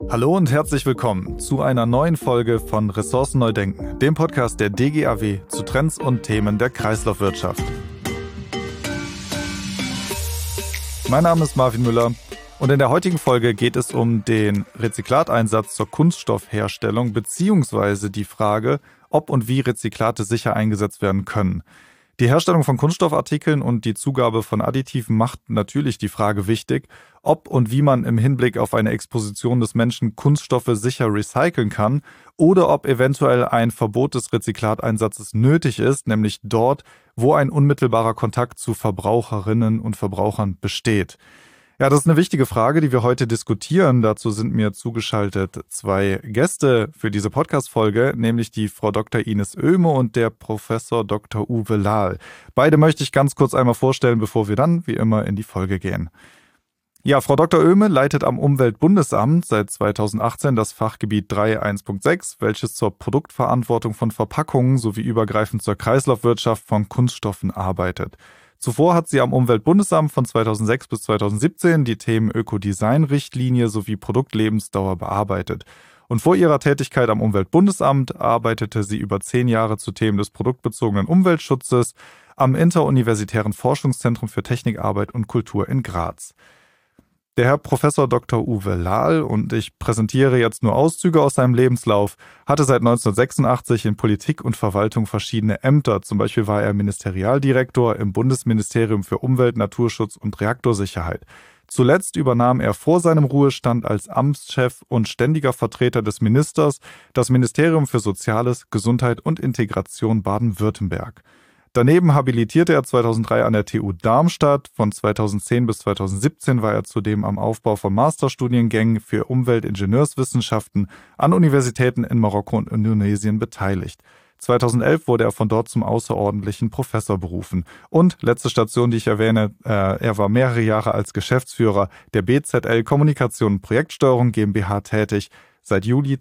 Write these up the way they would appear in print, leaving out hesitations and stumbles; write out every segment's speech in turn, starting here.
Hallo und herzlich willkommen zu einer neuen Folge von Ressourcen neu denken, dem Podcast der DGAW zu Trends und Themen der Kreislaufwirtschaft. Mein Name ist Marvin Müller und in der heutigen Folge geht es um den Rezyklateinsatz zur Kunststoffherstellung bzw. die Frage, ob und wie Rezyklate sicher eingesetzt werden können. Die Herstellung von Kunststoffartikeln und die Zugabe von Additiven macht natürlich die Frage wichtig, ob und wie man im Hinblick auf eine Exposition des Menschen Kunststoffe sicher recyceln kann oder ob eventuell ein Verbot des Rezyklateinsatzes nötig ist, nämlich dort, wo ein unmittelbarer Kontakt zu Verbraucherinnen und Verbrauchern besteht. Ja, das ist eine wichtige Frage, die wir heute diskutieren. Dazu sind mir zugeschaltet zwei Gäste für diese Podcast-Folge, nämlich die Frau Dr. Ines Oehme und der Professor Dr. Uwe Lahl. Beide möchte ich ganz kurz einmal vorstellen, bevor wir dann, wie immer, in die Folge gehen. Ja, Frau Dr. Oehme leitet am Umweltbundesamt seit 2018 das Fachgebiet 3.1.6, welches zur Produktverantwortung von Verpackungen sowie übergreifend zur Kreislaufwirtschaft von Kunststoffen arbeitet. Zuvor hat sie am Umweltbundesamt von 2006 bis 2017 die Themen Ökodesign-Richtlinie sowie Produktlebensdauer bearbeitet. Und vor ihrer Tätigkeit am Umweltbundesamt arbeitete sie über 10 Jahre zu Themen des produktbezogenen Umweltschutzes am Interuniversitären Forschungszentrum für Technikarbeit und Kultur in Graz. Der Herr Professor Dr. Uwe Lahl, und ich präsentiere jetzt nur Auszüge aus seinem Lebenslauf, hatte seit 1986 in Politik und Verwaltung verschiedene Ämter. Zum Beispiel war er Ministerialdirektor im Bundesministerium für Umwelt, Naturschutz und Reaktorsicherheit. Zuletzt übernahm er vor seinem Ruhestand als Amtschef und ständiger Vertreter des Ministers das Ministerium für Soziales, Gesundheit und Integration Baden-Württemberg. Daneben habilitierte er 2003 an der TU Darmstadt. Von 2010 bis 2017 war er zudem am Aufbau von Masterstudiengängen für Umweltingenieurswissenschaften an Universitäten in Marokko und Indonesien beteiligt. 2011 wurde er von dort zum außerordentlichen Professor berufen. Und letzte Station, die ich erwähne, er war mehrere Jahre als Geschäftsführer der BZL Kommunikation und Projektsteuerung GmbH tätig. Seit Juli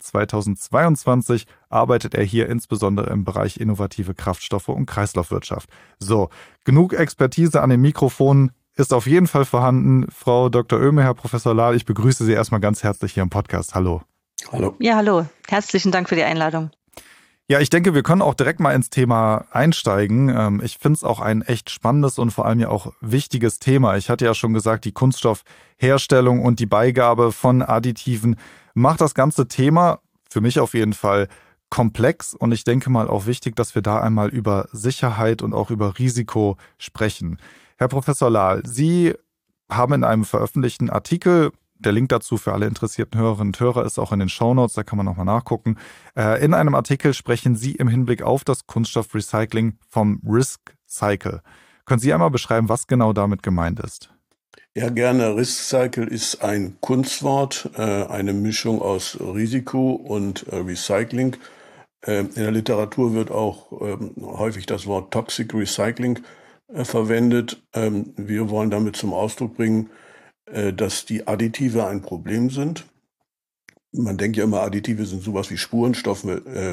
2022 arbeitet er hier insbesondere im Bereich innovative Kraftstoffe und Kreislaufwirtschaft. So, genug Expertise an den Mikrofonen ist auf jeden Fall vorhanden. Frau Dr. Oehme, Herr Professor Lahl, ich begrüße Sie erstmal ganz herzlich hier im Podcast. Hallo. Hallo. Ja, hallo. Herzlichen Dank für die Einladung. Ja, ich denke, wir können auch direkt mal ins Thema einsteigen. Ich finde es auch ein echt spannendes und vor allem ja auch wichtiges Thema. Ich hatte ja schon gesagt, die Kunststoffherstellung und die Beigabe von Additiven macht das ganze Thema für mich auf jeden Fall komplex und ich denke mal auch wichtig, dass wir da einmal über Sicherheit und auch über Risiko sprechen. Herr Professor Lahl, Sie haben in einem veröffentlichten Artikel, der Link dazu für alle interessierten Hörerinnen und Hörer ist auch in den Shownotes, da kann man nochmal nachgucken. In einem Artikel sprechen Sie im Hinblick auf das Kunststoffrecycling vom Risk Cycle. Können Sie einmal beschreiben, was genau damit gemeint ist? Ja, gerne. Risk Cycle ist ein Kunstwort, eine Mischung aus Risiko und Recycling. In der Literatur wird auch häufig das Wort Toxic Recycling verwendet. Wir wollen damit zum Ausdruck bringen, dass die Additive ein Problem sind. Man denkt ja immer, Additive sind sowas wie Spurenstoffe,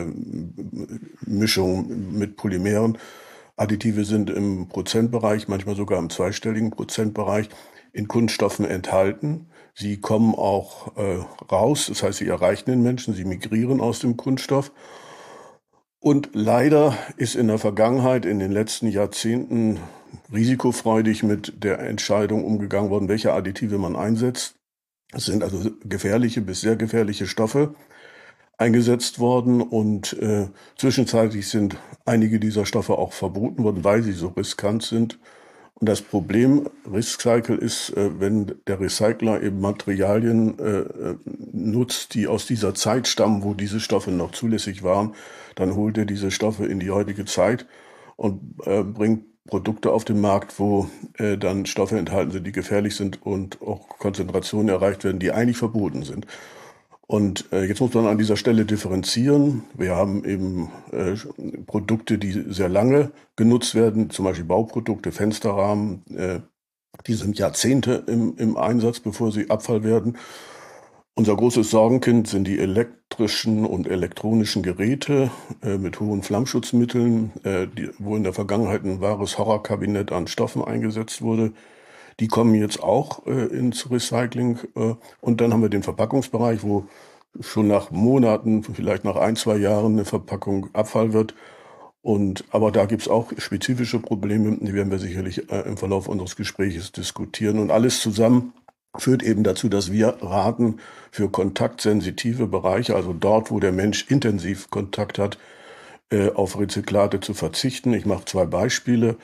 Mischungen mit Polymeren. Additive sind im Prozentbereich, manchmal sogar im zweistelligen Prozentbereich, in Kunststoffen enthalten. Sie kommen auch raus, das heißt, sie erreichen den Menschen, sie migrieren aus dem Kunststoff. Und leider ist in der Vergangenheit, in den letzten Jahrzehnten, risikofreudig mit der Entscheidung umgegangen worden, welche Additive man einsetzt. Es sind also gefährliche bis sehr gefährliche Stoffe eingesetzt worden und zwischenzeitlich sind einige dieser Stoffe auch verboten worden, weil sie so riskant sind. Und das Problem Risk Cycle ist, wenn der Recycler eben Materialien nutzt, die aus dieser Zeit stammen, wo diese Stoffe noch zulässig waren, dann holt er diese Stoffe in die heutige Zeit und bringt Produkte auf den Markt, wo dann Stoffe enthalten sind, die gefährlich sind und auch Konzentrationen erreicht werden, die eigentlich verboten sind. Und jetzt muss man an dieser Stelle differenzieren. Wir haben eben Produkte, die sehr lange genutzt werden, zum Beispiel Bauprodukte, Fensterrahmen, die sind Jahrzehnte im Einsatz, bevor sie Abfall werden. Unser großes Sorgenkind sind die elektrischen und elektronischen Geräte mit hohen Flammschutzmitteln, wo in der Vergangenheit ein wahres Horrorkabinett an Stoffen eingesetzt wurde. Die kommen jetzt auch ins Recycling. Und dann haben wir den Verpackungsbereich, wo schon nach Monaten, vielleicht nach 1, 2 Jahren eine Verpackung Abfall wird. Aber da gibt es auch spezifische Probleme, die werden wir sicherlich im Verlauf unseres Gesprächs diskutieren. Und alles zusammen führt eben dazu, dass wir raten, für kontaktsensitive Bereiche, also dort, wo der Mensch intensiv Kontakt hat, auf Rezyklate zu verzichten. Ich mache 2 Beispiele.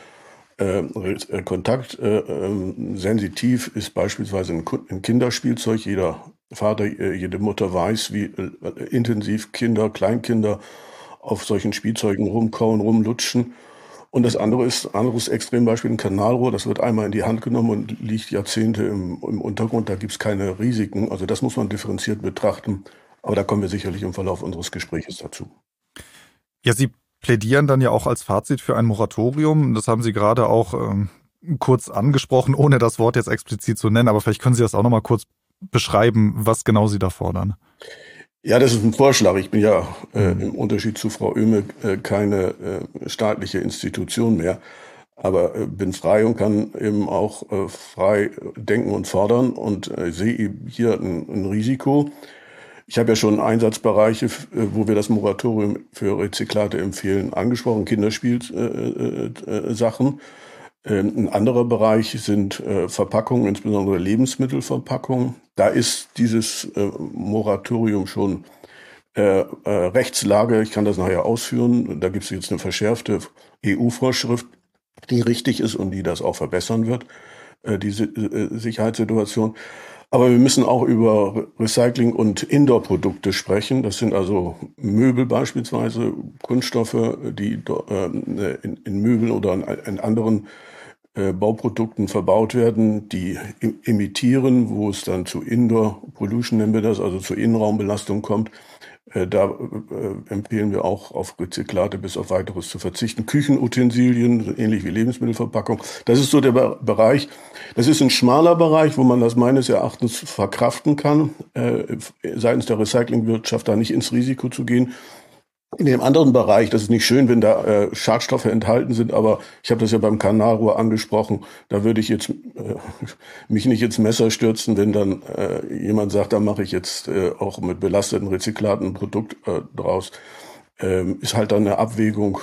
Kontaktsensitiv ist beispielsweise ein Kinderspielzeug. Jeder Vater, jede Mutter weiß, wie intensiv Kleinkinder auf solchen Spielzeugen rumkauen, rumlutschen. Und das andere ist, anderes Extrembeispiel, ein Kanalrohr, das wird einmal in die Hand genommen und liegt Jahrzehnte im Untergrund, da gibt es keine Risiken. Also das muss man differenziert betrachten, aber da kommen wir sicherlich im Verlauf unseres Gesprächs dazu. Ja, Sie plädieren dann ja auch als Fazit für ein Moratorium. Das haben Sie gerade auch kurz angesprochen, ohne das Wort jetzt explizit zu nennen, aber vielleicht können Sie das auch noch mal kurz beschreiben, was genau Sie da fordern. Ja, das ist ein Vorschlag. Ich bin ja im Unterschied zu Frau Oehme keine staatliche Institution mehr, aber bin frei und kann eben auch frei denken und fordern und sehe hier ein Risiko. Ich habe ja schon Einsatzbereiche, wo wir das Moratorium für Rezyklate empfehlen, angesprochen, Kinderspielsachen. Ein anderer Bereich sind Verpackungen, insbesondere Lebensmittelverpackungen. Da ist dieses Moratorium schon Rechtslage. Ich kann das nachher ausführen. Da gibt es jetzt eine verschärfte EU-Vorschrift, die richtig ist und die das auch verbessern wird, diese Sicherheitssituation. Aber wir müssen auch über Recycling und Indoor-Produkte sprechen. Das sind also Möbel beispielsweise, Kunststoffe, die in Möbeln oder in anderen Bauprodukten verbaut werden, die emittieren, wo es dann zu Indoor Pollution, nennen wir das, also zur Innenraumbelastung kommt. Da empfehlen wir auch, auf Rezyklate bis auf Weiteres zu verzichten. Küchenutensilien, ähnlich wie Lebensmittelverpackung. Das ist so der Bereich. Das ist ein schmaler Bereich, wo man das meines Erachtens verkraften kann, seitens der Recyclingwirtschaft da nicht ins Risiko zu gehen. In dem anderen Bereich, das ist nicht schön, wenn da Schadstoffe enthalten sind, aber ich habe das ja beim Kanalrohr angesprochen, da würde ich jetzt mich nicht ins Messer stürzen, wenn dann jemand sagt, da mache ich jetzt auch mit belasteten Rezyklaten ein Produkt draus. Ist halt dann eine Abwägung,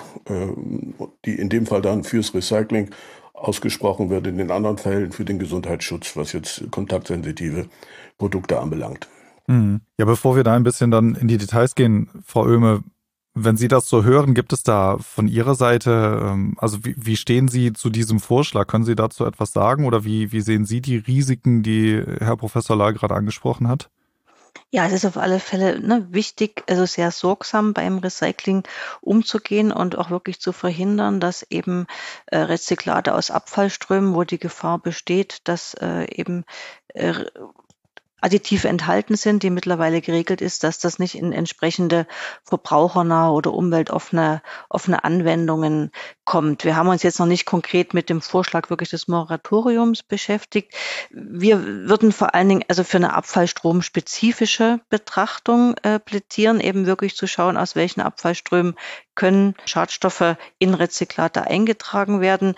die in dem Fall dann fürs Recycling ausgesprochen wird, in den anderen Fällen für den Gesundheitsschutz, was jetzt kontaktsensitive Produkte anbelangt. Ja, bevor wir da ein bisschen dann in die Details gehen, Frau Oehme, wenn Sie das so hören, gibt es da von Ihrer Seite, also wie stehen Sie zu diesem Vorschlag? Können Sie dazu etwas sagen oder wie sehen Sie die Risiken, die Herr Professor Lahl gerade angesprochen hat? Ja, es ist auf alle Fälle wichtig, also sehr sorgsam beim Recycling umzugehen und auch wirklich zu verhindern, dass eben Rezyklate aus Abfallströmen, wo die Gefahr besteht, dass eben Additive enthalten sind, die mittlerweile geregelt ist, dass das nicht in entsprechende verbrauchernahe oder umweltoffene Anwendungen kommt. Wir haben uns jetzt noch nicht konkret mit dem Vorschlag wirklich des Moratoriums beschäftigt. Wir würden vor allen Dingen also für eine abfallstromspezifische Betrachtung plädieren, eben wirklich zu schauen, aus welchen Abfallströmen können Schadstoffe in Rezyklate eingetragen werden.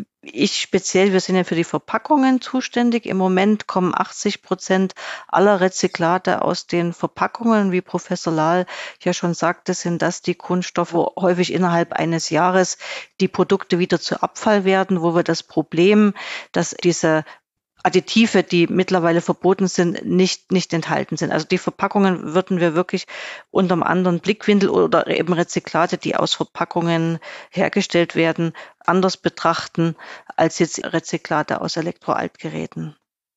Wir sind ja für die Verpackungen zuständig. Im Moment kommen 80% aller Rezyklate aus den Verpackungen. Wie Professor Lahl ja schon sagte, sind das die Kunststoffe, wo häufig innerhalb eines Jahres die Produkte wieder zu Abfall werden, wo wir das Problem, dass diese Additive, die mittlerweile verboten sind, nicht enthalten sind. Also die Verpackungen würden wir wirklich unter einem anderen Blickwinkel oder eben Rezyklate, die aus Verpackungen hergestellt werden, anders betrachten als jetzt Rezyklate aus Elektroaltgeräten.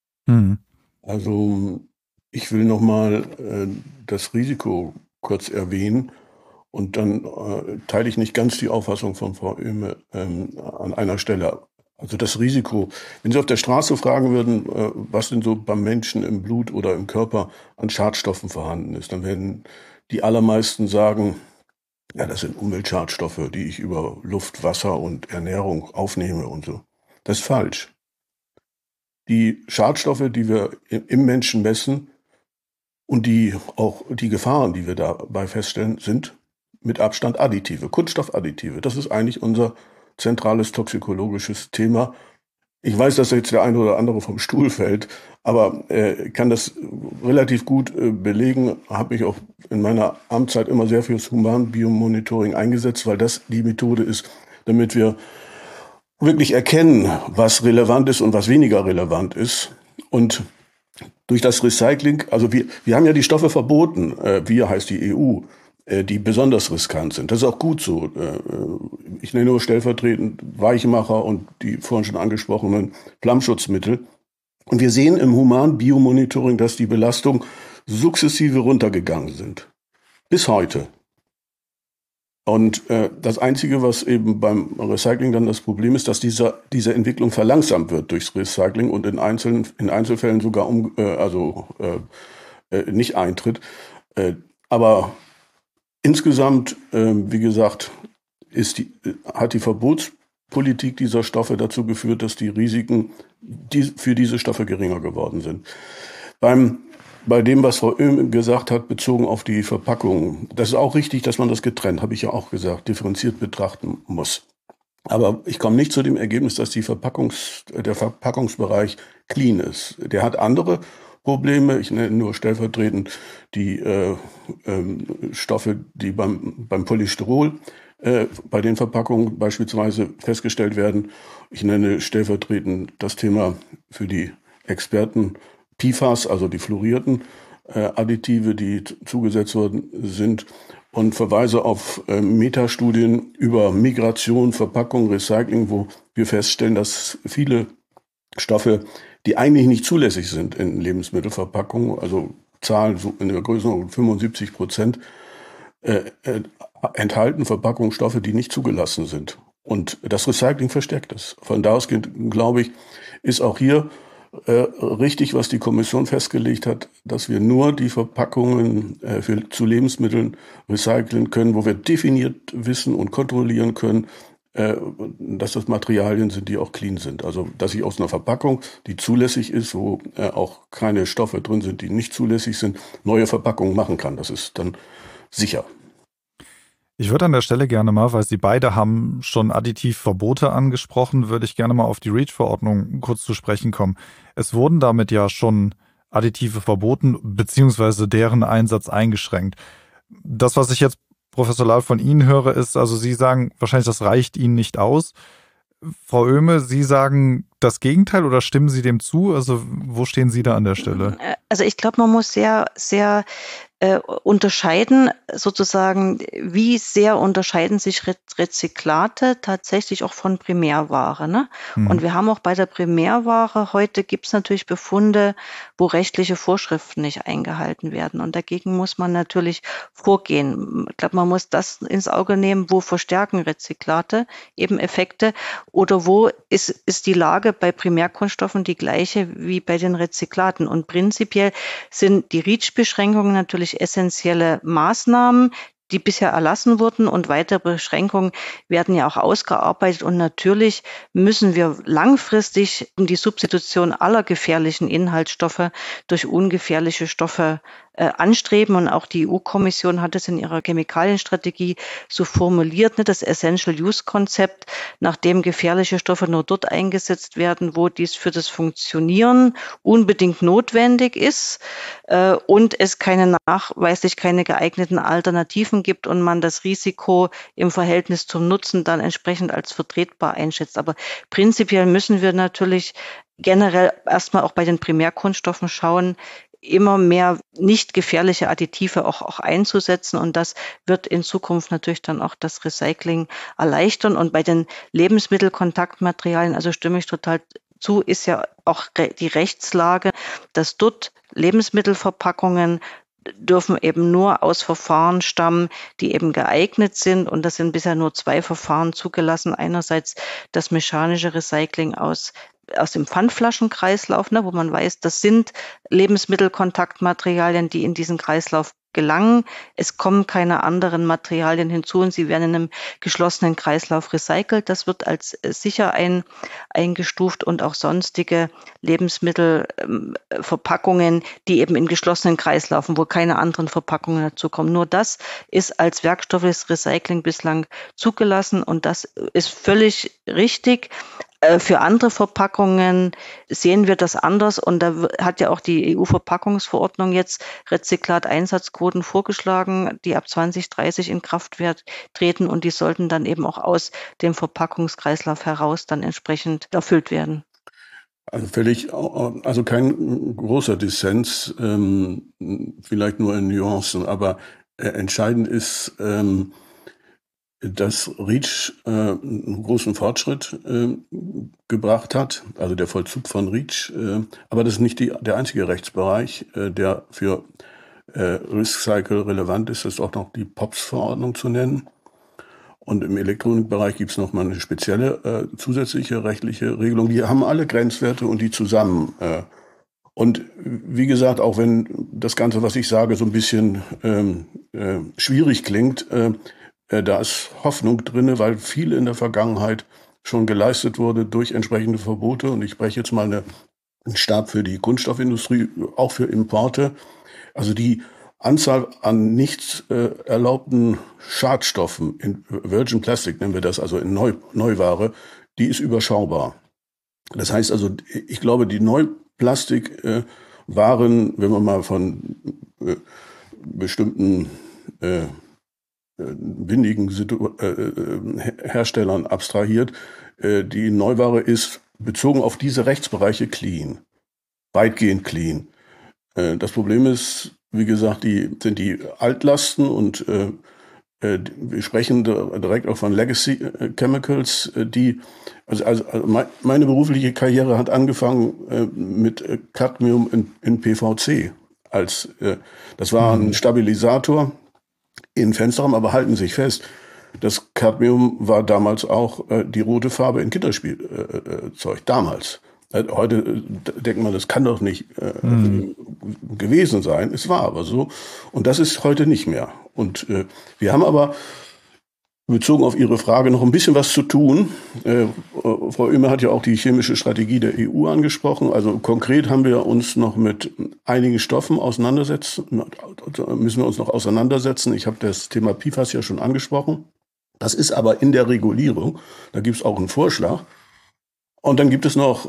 Also ich will nochmal das Risiko kurz erwähnen und dann teile ich nicht ganz die Auffassung von Frau Oehme an einer Stelle. Also das Risiko, wenn Sie auf der Straße fragen würden, was denn so beim Menschen im Blut oder im Körper an Schadstoffen vorhanden ist, dann werden die allermeisten sagen, ja, das sind Umweltschadstoffe, die ich über Luft, Wasser und Ernährung aufnehme und so. Das ist falsch. Die Schadstoffe, die wir im Menschen messen und die Gefahren, die wir dabei feststellen, sind mit Abstand Additive, Kunststoffadditive. Das ist eigentlich unser zentrales toxikologisches Thema. Ich weiß, dass jetzt der eine oder andere vom Stuhl fällt, aber kann das relativ gut belegen, habe mich auch in meiner Amtszeit immer sehr fürs Humanbiomonitoring eingesetzt, weil das die Methode ist, damit wir wirklich erkennen, was relevant ist und was weniger relevant ist. Und durch das Recycling, also wir haben ja die Stoffe verboten, wir heißt die EU, die besonders riskant sind. Das ist auch gut so. Ich nenne nur stellvertretend Weichmacher und die vorhin schon angesprochenen Flammschutzmittel. Und wir sehen im Human-Biomonitoring, dass die Belastungen sukzessive runtergegangen sind. Bis heute. Und das Einzige, was eben beim Recycling dann das Problem ist, dass diese Entwicklung verlangsamt wird durchs Recycling und in Einzelfällen sogar nicht eintritt. Aber insgesamt, wie gesagt, hat die Verbotspolitik dieser Stoffe dazu geführt, dass die Risiken für diese Stoffe geringer geworden sind. Bei dem, was Frau Oehme gesagt hat, bezogen auf die Verpackung, das ist auch richtig, dass man das getrennt, habe ich ja auch gesagt, differenziert betrachten muss. Aber ich komme nicht zu dem Ergebnis, dass der Verpackungsbereich clean ist. Der hat andere Probleme. Ich nenne nur stellvertretend die Stoffe, die beim Polystyrol bei den Verpackungen beispielsweise festgestellt werden. Ich nenne stellvertretend das Thema für die Experten PFAS, also die fluorierten Additive, die zugesetzt worden sind, und verweise auf Metastudien über Migration, Verpackung, Recycling, wo wir feststellen, dass viele Stoffe, die eigentlich nicht zulässig sind in Lebensmittelverpackungen, also Zahlen so in der Größenordnung 75%, enthalten Verpackungsstoffe, die nicht zugelassen sind. Und das Recycling verstärkt es. Von da aus, glaube ich, ist auch hier richtig, was die Kommission festgelegt hat, dass wir nur die Verpackungen zu Lebensmitteln recyceln können, wo wir definiert wissen und kontrollieren können, dass das Materialien sind, die auch clean sind. Also, dass ich aus einer Verpackung, die zulässig ist, wo auch keine Stoffe drin sind, die nicht zulässig sind, neue Verpackungen machen kann. Das ist dann sicher. Ich würde an der Stelle gerne mal, weil Sie beide haben schon Additivverbote angesprochen, würde ich gerne mal auf die REACH-Verordnung kurz zu sprechen kommen. Es wurden damit ja schon Additive verboten, beziehungsweise deren Einsatz eingeschränkt. Das, was ich jetzt, Professor Lahl, von Ihnen höre, ist, also Sie sagen wahrscheinlich, das reicht Ihnen nicht aus. Frau Oehme, Sie sagen das Gegenteil oder stimmen Sie dem zu? Also wo stehen Sie da an der Stelle? Also ich glaube, man muss sehr, sehr unterscheiden, sozusagen, wie sehr unterscheiden sich Rezyklate tatsächlich auch von Primärware. Ne? Und wir haben auch bei der Primärware, heute gibt es natürlich Befunde, wo rechtliche Vorschriften nicht eingehalten werden. Und dagegen muss man natürlich vorgehen. Ich glaube, man muss das ins Auge nehmen, wo verstärken Rezyklate eben Effekte oder wo ist die Lage bei Primärkunststoffen die gleiche wie bei den Rezyklaten. Und prinzipiell sind die REACH-Beschränkungen natürlich essentielle Maßnahmen, die bisher erlassen wurden, und weitere Beschränkungen werden ja auch ausgearbeitet. Und natürlich müssen wir langfristig die Substitution aller gefährlichen Inhaltsstoffe durch ungefährliche Stoffe anstreben. Und auch die EU-Kommission hat es in ihrer Chemikalienstrategie so formuliert, ne, das Essential-Use-Konzept, nachdem gefährliche Stoffe nur dort eingesetzt werden, wo dies für das Funktionieren unbedingt notwendig ist und es nachweislich keine geeigneten Alternativen gibt und man das Risiko im Verhältnis zum Nutzen dann entsprechend als vertretbar einschätzt. Aber prinzipiell müssen wir natürlich generell erstmal auch bei den Primärkunststoffen schauen, immer mehr nicht gefährliche Additive auch einzusetzen, und das wird in Zukunft natürlich dann auch das Recycling erleichtern. Und bei den Lebensmittelkontaktmaterialien, also stimme ich total zu, ist ja auch die Rechtslage, dass dort Lebensmittelverpackungen dürfen eben nur aus Verfahren stammen, die eben geeignet sind. Und das sind bisher nur 2 Verfahren zugelassen. Einerseits das mechanische Recycling aus dem Pfandflaschenkreislauf, ne, wo man weiß, das sind Lebensmittelkontaktmaterialien, die in diesen Kreislauf gelangen. Es kommen keine anderen Materialien hinzu und sie werden in einem geschlossenen Kreislauf recycelt. Das wird als sicher eingestuft und auch sonstige Lebensmittelverpackungen, die eben in geschlossenen Kreislaufen, wo keine anderen Verpackungen dazukommen. Nur das ist als werkstoffliches Recycling bislang zugelassen und das ist völlig richtig. Für andere Verpackungen sehen wir das anders und da hat ja auch die EU-Verpackungsverordnung jetzt Rezyklateinsatzquoten vorgeschlagen, die ab 2030 in Kraft treten und die sollten dann eben auch aus dem Verpackungskreislauf heraus dann entsprechend erfüllt werden. Also kein großer Dissens, vielleicht nur in Nuancen, aber entscheidend ist, dass REACH einen großen Fortschritt gebracht hat, also der Vollzug von REACH, aber das ist nicht der einzige Rechtsbereich, der für Risk-Cycle relevant ist. Das ist auch noch die POPs-Verordnung zu nennen. Und im Elektronikbereich gibt es nochmal eine spezielle zusätzliche rechtliche Regelung. Die haben alle Grenzwerte und die zusammen. Und wie gesagt, auch wenn das Ganze, was ich sage, so ein bisschen schwierig klingt, da ist Hoffnung drin, weil viel in der Vergangenheit schon geleistet wurde durch entsprechende Verbote. Und ich spreche jetzt mal einen Stab für die Kunststoffindustrie, auch für Importe. Also die Anzahl an nicht erlaubten Schadstoffen in Virgin Plastic, nennen wir das, also in Neuware, die ist überschaubar. Das heißt also, ich glaube, die Neuplastik waren, wenn man mal von bestimmten windigen Herstellern abstrahiert, die Neuware ist bezogen auf diese Rechtsbereiche clean, weitgehend clean. Das Problem ist, wie gesagt, sind die Altlasten und wir sprechen direkt auch von Legacy Chemicals, also meine berufliche Karriere hat angefangen mit Cadmium in PVC. Das war ein Stabilisator in Fensterrahmen, aber halten Sie sich fest, das Cadmium war damals auch die rote Farbe in Kinderspielzeug, damals. Heute denkt man, das kann doch nicht gewesen sein. Es war aber so. Und das ist heute nicht mehr. Und wir haben aber, bezogen auf Ihre Frage, noch ein bisschen was zu tun. Frau Oehme hat ja auch die chemische Strategie der EU angesprochen. Also konkret haben wir uns noch mit einigen Stoffen müssen wir uns noch auseinandersetzen. Ich habe das Thema PFAS ja schon angesprochen. Das ist aber in der Regulierung. Da gibt es auch einen Vorschlag. Und dann gibt es noch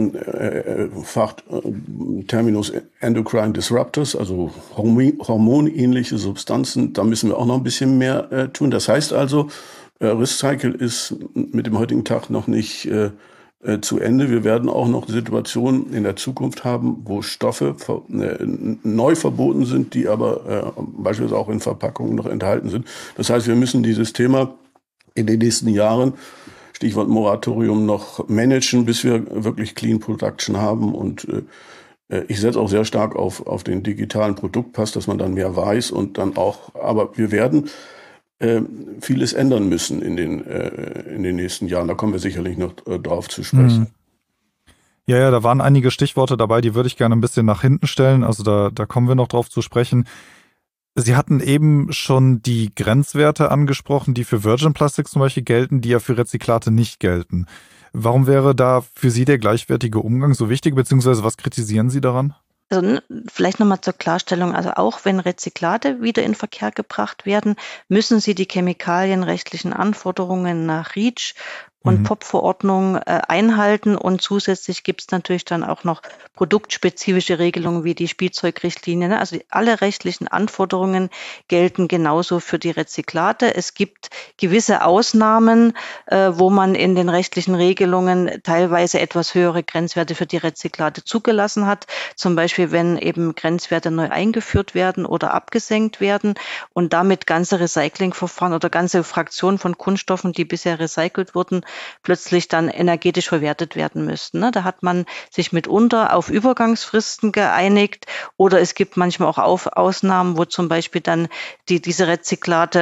Fachterminus Endocrine Disruptors, also hormonähnliche Substanzen. Da müssen wir auch noch ein bisschen mehr tun. Das heißt also, Risk-Cycle ist mit dem heutigen Tag noch nicht zu Ende. Wir werden auch noch Situationen in der Zukunft haben, wo Stoffe neu verboten sind, die aber beispielsweise auch in Verpackungen noch enthalten sind. Das heißt, wir müssen dieses Thema in den nächsten Jahren, Stichwort Moratorium, noch managen, bis wir wirklich Clean Production haben. Und ich setze auch sehr stark auf den digitalen Produktpass, dass man dann mehr weiß und dann auch, aber wir werden vieles ändern müssen in den nächsten Jahren. Da kommen wir sicherlich noch drauf zu sprechen. Ja, da waren einige Stichworte dabei, die würde ich gerne ein bisschen nach hinten stellen. Also da kommen wir noch drauf zu sprechen. Sie hatten eben schon die Grenzwerte angesprochen, die für Virgin Plastic zum Beispiel gelten, die ja für Rezyklate nicht gelten. Warum wäre da für Sie der gleichwertige Umgang so wichtig, beziehungsweise was kritisieren Sie daran? Also vielleicht nochmal zur Klarstellung, also auch wenn Rezyklate wieder in Verkehr gebracht werden, müssen sie die chemikalienrechtlichen Anforderungen nach REACH und POP-Verordnung einhalten und zusätzlich gibt es natürlich dann auch noch produktspezifische Regelungen wie die Spielzeugrichtlinie. Ne? Also alle rechtlichen Anforderungen gelten genauso für die Rezyklate. Es gibt gewisse Ausnahmen, wo man in den rechtlichen Regelungen teilweise etwas höhere Grenzwerte für die Rezyklate zugelassen hat. Zum Beispiel, wenn eben Grenzwerte neu eingeführt werden oder abgesenkt werden und damit ganze Recyclingverfahren oder ganze Fraktionen von Kunststoffen, die bisher recycelt wurden, plötzlich dann energetisch verwertet werden müssten. Da hat man sich mitunter auf Übergangsfristen geeinigt oder es gibt manchmal auch Ausnahmen, wo zum Beispiel dann diese Rezyklate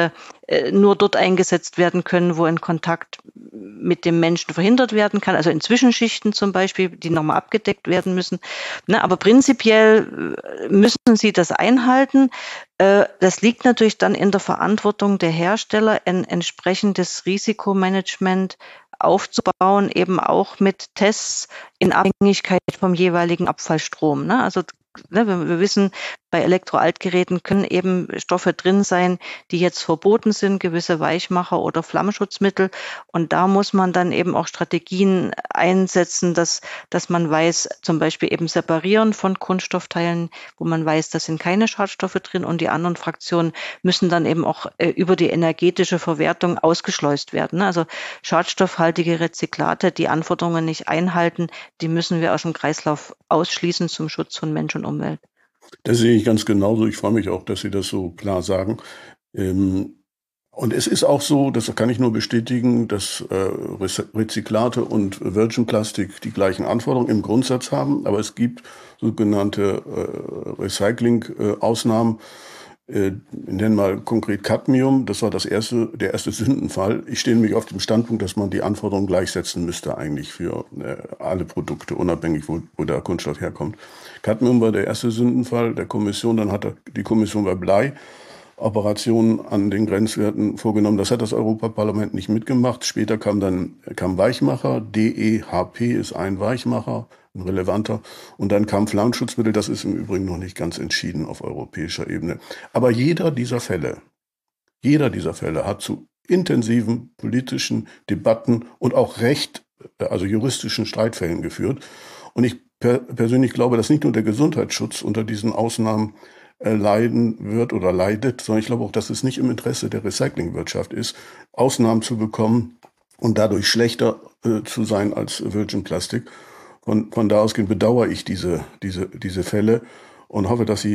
nur dort eingesetzt werden können, wo ein Kontakt mit dem Menschen verhindert werden kann, also in Zwischenschichten zum Beispiel, die nochmal abgedeckt werden müssen. Ne, aber prinzipiell müssen sie das einhalten. Das liegt natürlich dann in der Verantwortung der Hersteller, ein entsprechendes Risikomanagement aufzubauen, eben auch mit Tests in Abhängigkeit vom jeweiligen Abfallstrom. Ne? Also wir wissen, bei Elektroaltgeräten können eben Stoffe drin sein, die jetzt verboten sind, gewisse Weichmacher oder Flammschutzmittel. Und da muss man dann eben auch Strategien einsetzen, dass man weiß, zum Beispiel eben separieren von Kunststoffteilen, wo man weiß, da sind keine Schadstoffe drin, und die anderen Fraktionen müssen dann eben auch über die energetische Verwertung ausgeschleust werden. Also schadstoffhaltige Rezyklate, die Anforderungen nicht einhalten, die müssen wir aus dem Kreislauf ausschließen zum Schutz von Mensch und Umwelt. Das sehe ich ganz genauso. Ich freue mich auch, dass Sie das so klar sagen. Und es ist auch so, das kann ich nur bestätigen, dass Rezyklate und Virgin Plastic die gleichen Anforderungen im Grundsatz haben, aber es gibt sogenannte Recycling-Ausnahmen. Nennen mal konkret Cadmium, das war der erste Sündenfall. Ich stehe nämlich auf dem Standpunkt, dass man die Anforderungen gleichsetzen müsste eigentlich für alle Produkte, unabhängig wo der Kunststoff herkommt. Cadmium war der erste Sündenfall der Kommission, dann hat die Kommission bei Blei Operationen an den Grenzwerten vorgenommen. Das hat das Europaparlament nicht mitgemacht. Später kam Weichmacher, DEHP ist ein Weichmacher, ein relevanter. Und dann kam Flammschutzmittel, das ist im Übrigen noch nicht ganz entschieden auf europäischer Ebene. Aber jeder dieser Fälle hat zu intensiven politischen Debatten und auch also juristischen Streitfällen geführt. Und ich persönlich glaube, dass nicht nur der Gesundheitsschutz unter diesen Ausnahmen leiden wird oder leidet, sondern ich glaube auch, dass es nicht im Interesse der Recyclingwirtschaft ist, Ausnahmen zu bekommen und dadurch schlechter zu sein als Virgin Plastic. Von da ausgehend bedauere ich diese Fälle und hoffe, dass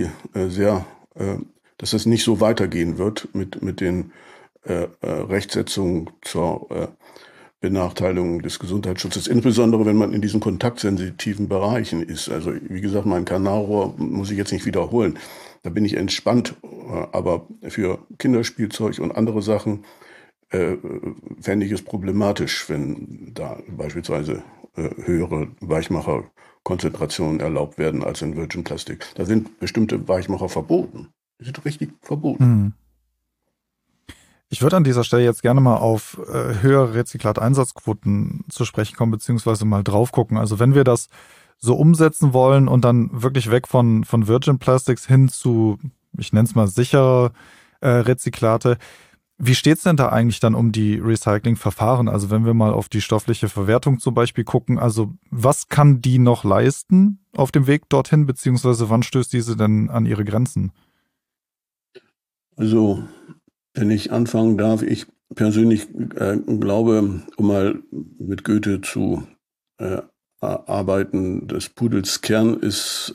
dass es nicht so weitergehen wird mit den Rechtsetzungen zur Benachteiligung des Gesundheitsschutzes, insbesondere wenn man in diesen kontaktsensitiven Bereichen ist. Also wie gesagt, mein Kanalrohr muss ich jetzt nicht wiederholen. Da bin ich entspannt, aber für Kinderspielzeug und andere Sachen fände ich es problematisch, wenn da beispielsweise höhere Weichmacherkonzentrationen erlaubt werden als in Virgin Plastic. Da sind bestimmte Weichmacher verboten. Die sind richtig verboten. Hm. Ich würde an dieser Stelle jetzt gerne mal auf höhere Rezyklateinsatzquoten zu sprechen kommen, beziehungsweise mal drauf gucken. Also wenn wir das so umsetzen wollen und dann wirklich weg von Virgin Plastics hin zu, ich nenne es mal sichere Rezyklate, wie steht es denn da eigentlich dann um die Recyclingverfahren? Also wenn wir mal auf die stoffliche Verwertung zum Beispiel gucken, also was kann die noch leisten auf dem Weg dorthin, beziehungsweise wann stößt diese denn an ihre Grenzen? Also wenn ich anfangen darf, ich persönlich glaube, um mal mit Goethe zu arbeiten, des Pudels Kern ist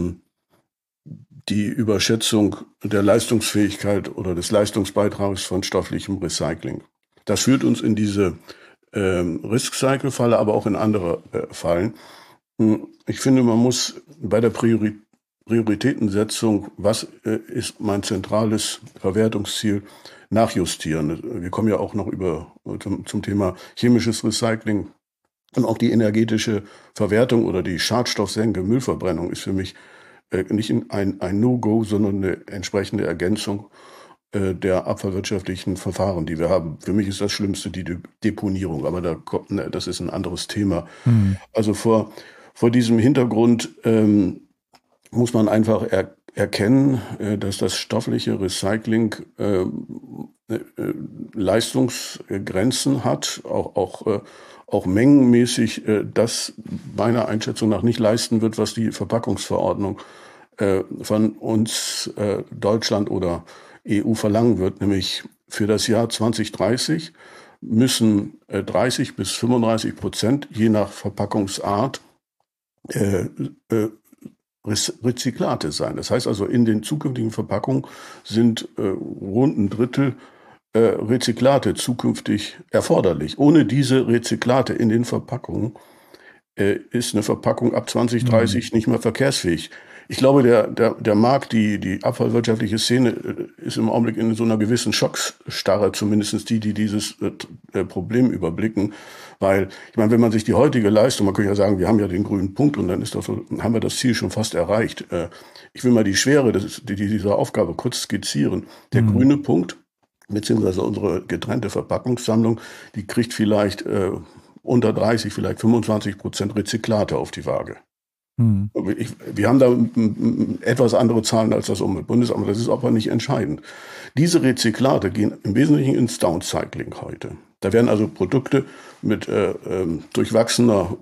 die Überschätzung der Leistungsfähigkeit oder des Leistungsbeitrags von stofflichem Recycling. Das führt uns in diese Risk-Cycle-Falle, aber auch in andere Fallen. Ich finde, man muss bei der Prioritätensetzung, was ist mein zentrales Verwertungsziel, nachjustieren. Wir kommen ja auch noch zum Thema chemisches Recycling, und auch die energetische Verwertung oder die Schadstoffsenke Müllverbrennung ist für mich nicht ein No-Go, sondern eine entsprechende Ergänzung der abfallwirtschaftlichen Verfahren, die wir haben. Für mich ist das Schlimmste die Deponierung, aber das ist ein anderes Thema. Mhm. Also vor diesem Hintergrund muss man einfach erkennen, dass das stoffliche Recycling Leistungsgrenzen hat, auch mengenmäßig das meiner Einschätzung nach nicht leisten wird, was die Verpackungsverordnung von uns Deutschland oder EU verlangen wird, nämlich für das Jahr 2030 müssen 30-35%, je nach Verpackungsart, Rezyklate sein. Das heißt also, in den zukünftigen Verpackungen sind rund ein Drittel Rezyklate zukünftig erforderlich. Ohne diese Rezyklate in den Verpackungen ist eine Verpackung ab 2030 nicht mehr verkehrsfähig. Ich glaube, der Markt, die abfallwirtschaftliche Szene ist im Augenblick in so einer gewissen Schocksstarre, zumindest die dieses Problem überblicken. Weil, ich meine, wenn man sich die heutige Leistung, man könnte ja sagen, wir haben ja den grünen Punkt und dann haben wir das Ziel schon fast erreicht. Ich will mal die Schwere dieser Aufgabe kurz skizzieren. Der grüne Punkt, beziehungsweise unsere getrennte Verpackungssammlung, die kriegt vielleicht unter 30, vielleicht 25% Rezyklate auf die Waage. Wir haben da etwas andere Zahlen als das Umweltbundesamt, das ist aber nicht entscheidend. Diese Rezyklate gehen im Wesentlichen ins Downcycling heute. Da werden also Produkte mit durchwachsenem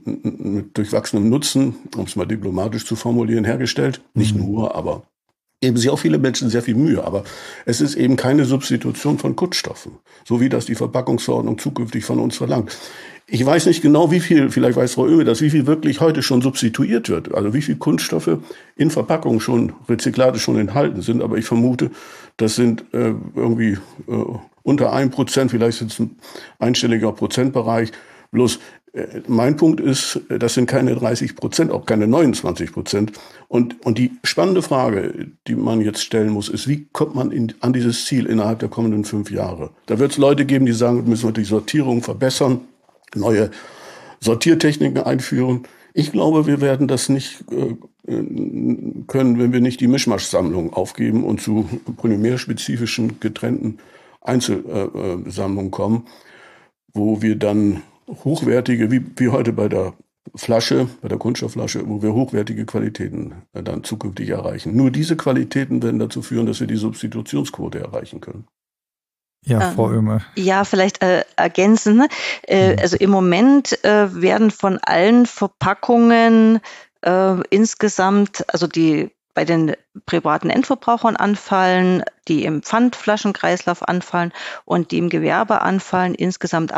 Nutzen, um es mal diplomatisch zu formulieren, hergestellt. Nicht nur, aber geben sich auch viele Menschen sehr viel Mühe. Aber es ist eben keine Substitution von Kunststoffen, so wie das die Verpackungsverordnung zukünftig von uns verlangt. Ich weiß nicht genau, wie viel, vielleicht weiß Frau Oehme das, wie viel wirklich heute schon substituiert wird. Also wie viel Kunststoffe in Verpackungen schon, Rezyklate schon enthalten sind. Aber ich vermute, das sind irgendwie unter 1%, vielleicht sind es ein einstelliger Prozentbereich. Bloß mein Punkt ist, das sind keine 30%, auch keine 29%. Und die spannende Frage, die man jetzt stellen muss, ist, wie kommt man an dieses Ziel innerhalb der kommenden 5 Jahre? Da wird es Leute geben, die sagen, müssen wir die Sortierung verbessern, neue Sortiertechniken einführen. Ich glaube, wir werden das nicht können, wenn wir nicht die Mischmaschsammlung aufgeben und zu polymerspezifischen getrennten Einzelsammlungen kommen, wo wir dann hochwertige, wie heute bei der Flasche, bei der Kunststoffflasche, wo wir hochwertige Qualitäten dann zukünftig erreichen. Nur diese Qualitäten werden dazu führen, dass wir die Substitutionsquote erreichen können. Ja, Frau Oehme. Ja, vielleicht ergänzen. Ne? Also im Moment werden von allen Verpackungen insgesamt, also die bei den privaten Endverbrauchern anfallen, die im Pfandflaschenkreislauf anfallen und die im Gewerbe anfallen, insgesamt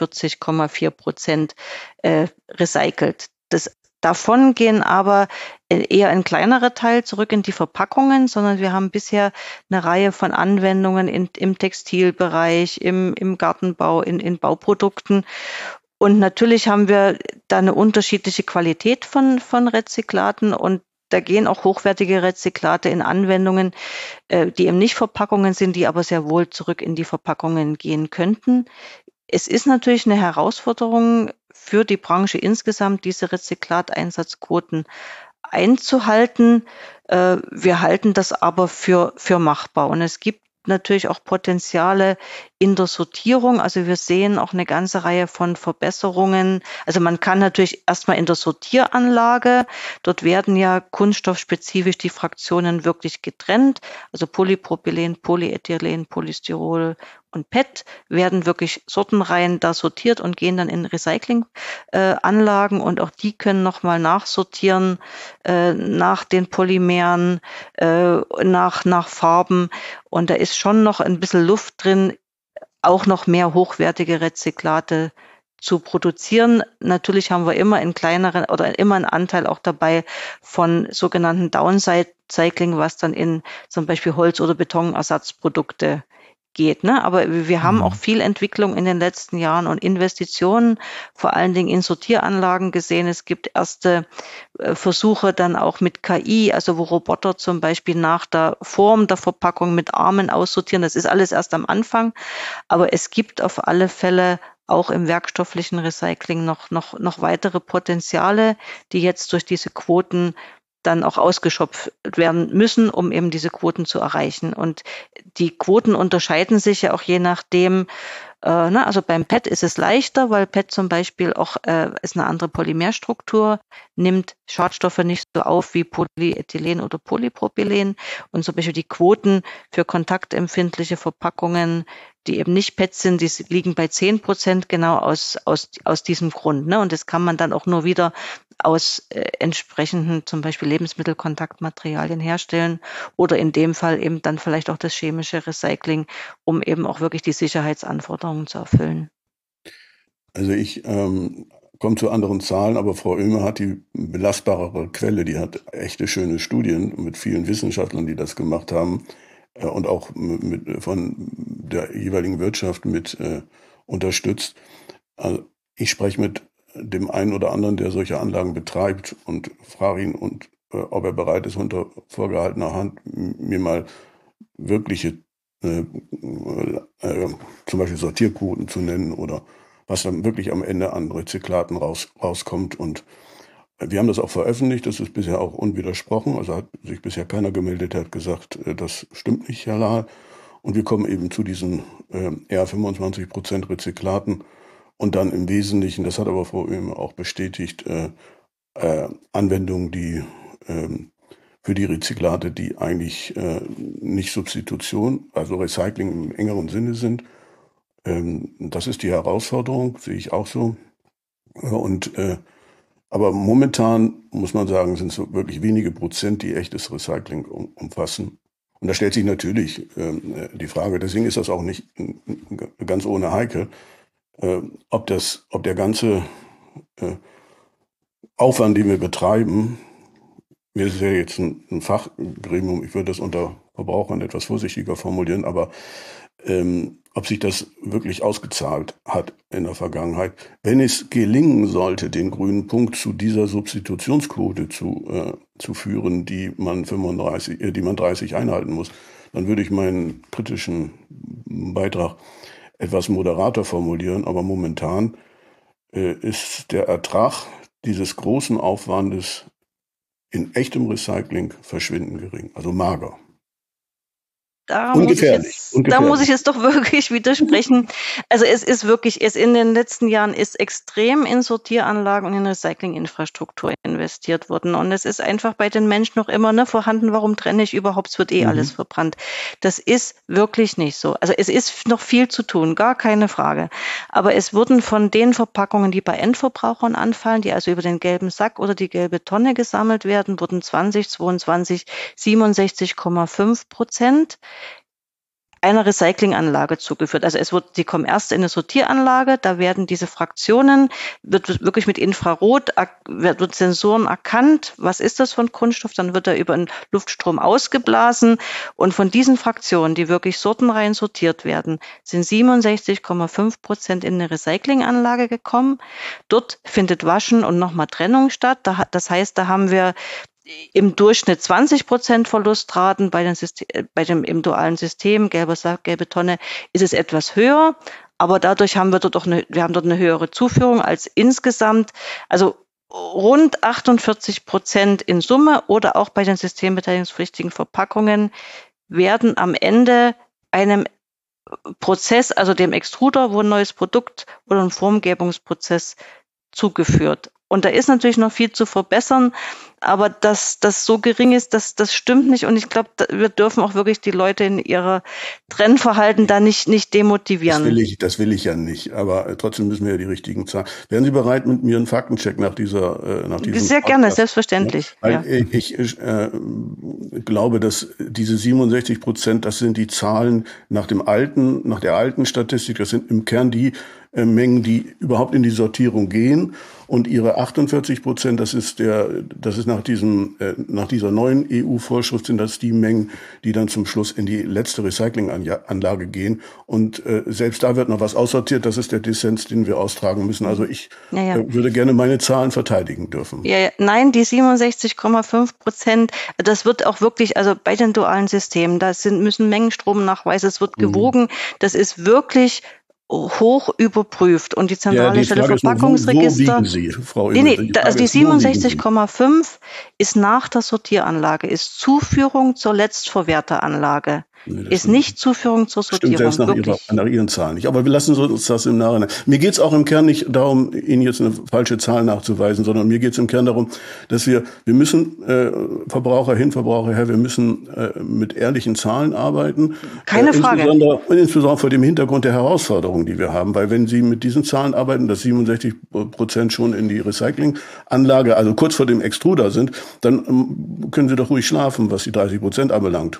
48,4% recycelt. Davon gehen aber eher ein kleinerer Teil zurück in die Verpackungen, sondern wir haben bisher eine Reihe von Anwendungen im Textilbereich, im Gartenbau, in Bauprodukten. Und natürlich haben wir da eine unterschiedliche Qualität von Rezyklaten und da gehen auch hochwertige Rezyklate in Anwendungen, die eben nicht Verpackungen sind, die aber sehr wohl zurück in die Verpackungen gehen könnten. Es ist natürlich eine Herausforderung für die Branche insgesamt, diese Rezyklateinsatzquoten einzuhalten. Wir halten das aber für machbar. Und es gibt natürlich auch Potenziale in der Sortierung. Also wir sehen auch eine ganze Reihe von Verbesserungen. Also man kann natürlich erstmal in der Sortieranlage, dort werden ja kunststoffspezifisch die Fraktionen wirklich getrennt. Also Polypropylen, Polyethylen, Polystyrol und PET werden wirklich sortenrein da sortiert und gehen dann in Recyclinganlagen und auch die können nochmal nachsortieren nach den Polymeren, nach Farben und da ist schon noch ein bisschen Luft drin, auch noch mehr hochwertige Rezyklate zu produzieren. Natürlich haben wir immer einen kleineren oder immer einen Anteil auch dabei von sogenannten Downcycling, was dann in zum Beispiel Holz- oder Betonersatzprodukte geht, ne? Aber wir haben auch viel Entwicklung in den letzten Jahren und Investitionen, vor allen Dingen in Sortieranlagen gesehen. Es gibt erste Versuche dann auch mit KI, also wo Roboter zum Beispiel nach der Form der Verpackung mit Armen aussortieren. Das ist alles erst am Anfang, aber es gibt auf alle Fälle auch im werkstofflichen Recycling noch weitere Potenziale, die jetzt durch diese Quoten dann auch ausgeschöpft werden müssen, um eben diese Quoten zu erreichen. Und die Quoten unterscheiden sich ja auch je nachdem, also beim PET ist es leichter, weil PET zum Beispiel auch ist eine andere Polymerstruktur, nimmt Schadstoffe nicht so auf wie Polyethylen oder Polypropylen. Und zum Beispiel die Quoten für kontaktempfindliche Verpackungen, die eben nicht PET sind, die liegen bei 10%, genau aus diesem Grund. Ne? Und das kann man dann auch nur wieder aus entsprechenden zum Beispiel Lebensmittelkontaktmaterialien herstellen oder in dem Fall eben dann vielleicht auch das chemische Recycling, um eben auch wirklich die Sicherheitsanforderungen zu erfüllen. Also ich komme zu anderen Zahlen, aber Frau Oehme hat die belastbarere Quelle, die hat echte schöne Studien mit vielen Wissenschaftlern, die das gemacht haben und auch von der jeweiligen Wirtschaft mit unterstützt. Also ich spreche mit dem einen oder anderen, der solche Anlagen betreibt und frage ihn, und ob er bereit ist, unter vorgehaltener Hand mir mal wirkliche zum Beispiel Sortierquoten zu nennen oder was dann wirklich am Ende an Rezyklaten rauskommt. Und wir haben das auch veröffentlicht, das ist bisher auch unwidersprochen. Also hat sich bisher keiner gemeldet, der hat gesagt, das stimmt nicht, Herr Lahl. Und wir kommen eben zu diesen eher 25% Rezyklaten und dann im Wesentlichen, das hat aber Frau Oehme auch bestätigt, Anwendungen, die für die Rezyklate, die eigentlich nicht Substitution, also Recycling im engeren Sinne sind. Das ist die Herausforderung, sehe ich auch so. Aber momentan muss man sagen, sind es wirklich wenige Prozent, die echtes Recycling umfassen. Und da stellt sich natürlich die Frage, deswegen ist das auch nicht ganz ohne Heike, ob der ganze Aufwand, den wir betreiben, mir ist ja jetzt ein Fachgremium, ich würde das unter Verbrauchern etwas vorsichtiger formulieren, aber ob sich das wirklich ausgezahlt hat in der Vergangenheit. Wenn es gelingen sollte, den grünen Punkt zu dieser Substitutionsquote zu führen, die man 30 einhalten muss, dann würde ich meinen kritischen Beitrag etwas moderater formulieren. Aber momentan ist der Ertrag dieses großen Aufwandes in echtem Recycling verschwindend gering, also mager. Da muss ich jetzt doch wirklich widersprechen. Also es ist wirklich, in den letzten Jahren ist extrem in Sortieranlagen und in Recyclinginfrastruktur investiert worden. Und es ist einfach bei den Menschen noch immer vorhanden, warum trenne ich überhaupt, es wird alles verbrannt. Das ist wirklich nicht so. Also es ist noch viel zu tun, gar keine Frage. Aber es wurden von den Verpackungen, die bei Endverbrauchern anfallen, die also über den gelben Sack oder die gelbe Tonne gesammelt werden, wurden 2022 67,5% einer Recyclinganlage zugeführt. Also die kommen erst in eine Sortieranlage, da werden diese Fraktionen, wird wirklich mit Infrarot, wird Sensoren erkannt, was ist das für ein Kunststoff, dann wird er über einen Luftstrom ausgeblasen und von diesen Fraktionen, die wirklich sortenrein sortiert werden, sind 67,5% in eine Recyclinganlage gekommen. Dort findet Waschen und nochmal Trennung statt. Das heißt, da haben wir im Durchschnitt 20% Verlustraten, im dualen System, gelber Sack, gelbe Tonne, ist es etwas höher, aber dadurch haben wir dort eine höhere Zuführung als insgesamt, also rund 48% in Summe oder auch bei den systembeteiligungspflichtigen Verpackungen werden am Ende einem Prozess, also dem Extruder, wo ein neues Produkt oder ein Formgebungsprozess zugeführt. Und da ist natürlich noch viel zu verbessern, aber dass das so gering ist, das stimmt nicht. Und ich glaube, wir dürfen auch wirklich die Leute in ihrer Trennverhalten da nicht demotivieren. Das will ich ja nicht, aber trotzdem müssen wir ja die richtigen Zahlen. Wären Sie bereit, mit mir einen Faktencheck nach diesem Sehr gerne, selbstverständlich. Ja? Weil ich glaube, dass diese 67%, das sind die Zahlen nach der alten Statistik, das sind im Kern die Mengen, die überhaupt in die Sortierung gehen. Und ihre 48%, das ist nach dieser neuen EU-Vorschrift sind das die Mengen, die dann zum Schluss in die letzte Recyclinganlage gehen. Und selbst da wird noch was aussortiert. Das ist der Dissens, den wir austragen müssen. Also ich würde gerne meine Zahlen verteidigen dürfen. Nein, die 67,5%, das wird auch wirklich, also bei den dualen Systemen, müssen Mengenstromnachweise, es wird gewogen. Das ist wirklich hoch überprüft und die zentrale Stelle Verpackungsregister. Wo wiegen Sie, Frau Oehme? Also die 67,5 ist nach der Sortieranlage, ist Zuführung zur Letztverwerteranlage. Ist nicht Zuführung zur Sortierung. Stimmt selbst nach Ihren Zahlen nicht. Aber wir lassen uns das im Nachhinein. Mir geht es auch im Kern nicht darum, Ihnen jetzt eine falsche Zahl nachzuweisen, sondern mir geht es im Kern darum, dass wir müssen, Verbraucher hin, Verbraucher her, wir müssen mit ehrlichen Zahlen arbeiten. Keine Frage. Insbesondere vor dem Hintergrund der Herausforderungen, die wir haben. Weil wenn Sie mit diesen Zahlen arbeiten, dass 67% schon in die Recyclinganlage, also kurz vor dem Extruder sind, dann können Sie doch ruhig schlafen, was die 30% anbelangt.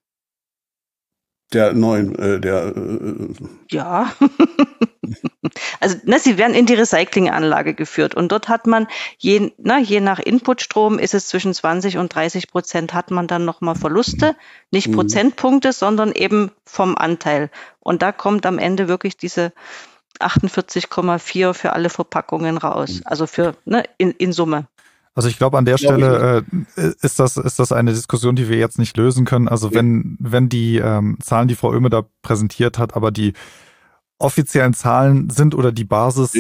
Der neuen, Ja. Also sie werden in die Recyclinganlage geführt und dort hat man, je nach Inputstrom ist es zwischen 20 und 30% hat man dann nochmal Verluste, nicht Prozentpunkte, sondern eben vom Anteil. Und da kommt am Ende wirklich diese 48,4 für alle Verpackungen raus, also in Summe. Also ich glaube, an der Stelle ist das eine Diskussion, die wir jetzt nicht lösen können. Also wenn die Zahlen, die Frau Oehme da präsentiert hat, aber die offiziellen Zahlen sind oder die Basis,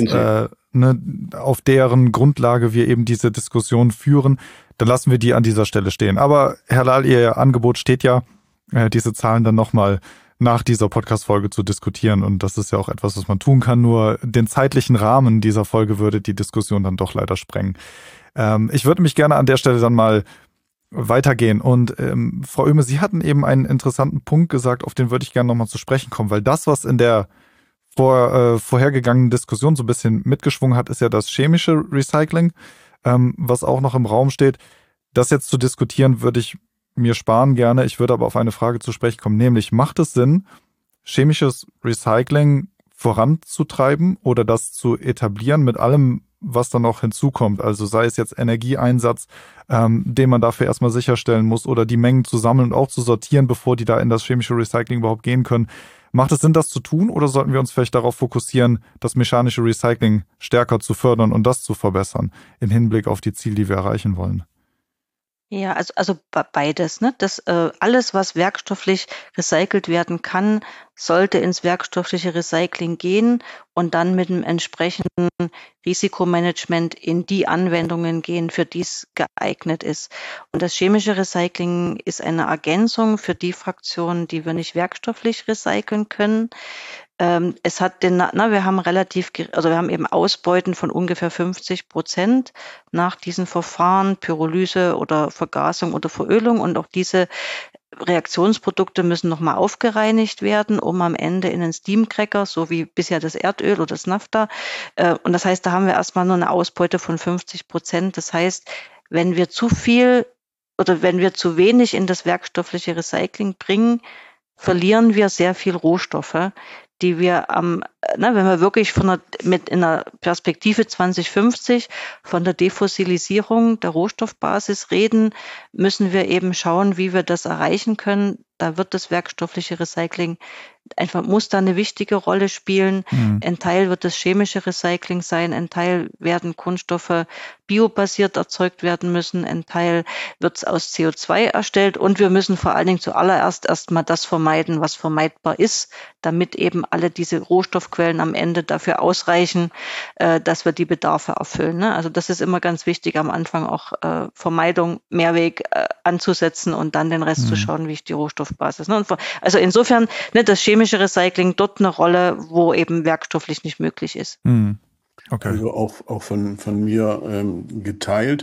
auf deren Grundlage wir eben diese Diskussion führen, dann lassen wir die an dieser Stelle stehen. Aber Herr Lahl, Ihr Angebot steht ja, diese Zahlen dann nochmal nach dieser Podcast-Folge zu diskutieren. Und das ist ja auch etwas, was man tun kann. Nur den zeitlichen Rahmen dieser Folge würde die Diskussion dann doch leider sprengen. Ich würde mich gerne an der Stelle dann mal weitergehen. Und Frau Oehme, Sie hatten eben einen interessanten Punkt gesagt, auf den würde ich gerne nochmal zu sprechen kommen, weil das, was in der vorhergegangenen Diskussion so ein bisschen mitgeschwungen hat, ist ja das chemische Recycling, was auch noch im Raum steht. Das jetzt zu diskutieren, würde ich mir sparen gerne. Ich würde aber auf eine Frage zu sprechen kommen, nämlich macht es Sinn, chemisches Recycling voranzutreiben oder das zu etablieren mit allem, was dann noch hinzukommt? Also sei es jetzt Energieeinsatz, den man dafür erstmal sicherstellen muss oder die Mengen zu sammeln und auch zu sortieren, bevor die da in das chemische Recycling überhaupt gehen können. Macht es Sinn, das zu tun oder sollten wir uns vielleicht darauf fokussieren, das mechanische Recycling stärker zu fördern und das zu verbessern im Hinblick auf die Ziele, die wir erreichen wollen? Ja, also beides, ne? Das alles, was werkstofflich recycelt werden kann, sollte ins werkstoffliche Recycling gehen und dann mit einem entsprechenden Risikomanagement in die Anwendungen gehen, für die es geeignet ist. Und das chemische Recycling ist eine Ergänzung für die Fraktionen, die wir nicht werkstofflich recyceln können. Es hat wir haben wir haben eben Ausbeuten von ungefähr 50% nach diesen Verfahren, Pyrolyse oder Vergasung oder Verölung. Und auch diese Reaktionsprodukte müssen nochmal aufgereinigt werden, um am Ende in einen Steamcracker, so wie bisher das Erdöl oder das Naphtha. Und das heißt, da haben wir erstmal nur eine Ausbeute von 50%. Das heißt, wenn wir zu viel oder wenn wir zu wenig in das werkstoffliche Recycling bringen, verlieren wir sehr viel Rohstoffe, die wir wenn wir wirklich in einer Perspektive 2050 von der Defossilisierung der Rohstoffbasis reden, müssen wir eben schauen, wie wir das erreichen können. Da wird das werkstoffliche Recycling muss da eine wichtige Rolle spielen. Ein Teil wird das chemische Recycling sein, ein Teil werden Kunststoffe biobasiert erzeugt werden müssen, ein Teil wird aus CO2 erstellt und wir müssen vor allen Dingen zuallererst erstmal das vermeiden, was vermeidbar ist, damit eben alle diese Rohstoffquellen am Ende dafür ausreichen, dass wir die Bedarfe erfüllen. Ne? Also das ist immer ganz wichtig, am Anfang auch Vermeidung, Mehrweg anzusetzen und dann den Rest zu schauen, wie ich die Rohstoffbasis. Ne? Also insofern, das chemische Recycling dort eine Rolle, wo eben werkstofflich nicht möglich ist. Okay. Also auch von mir geteilt.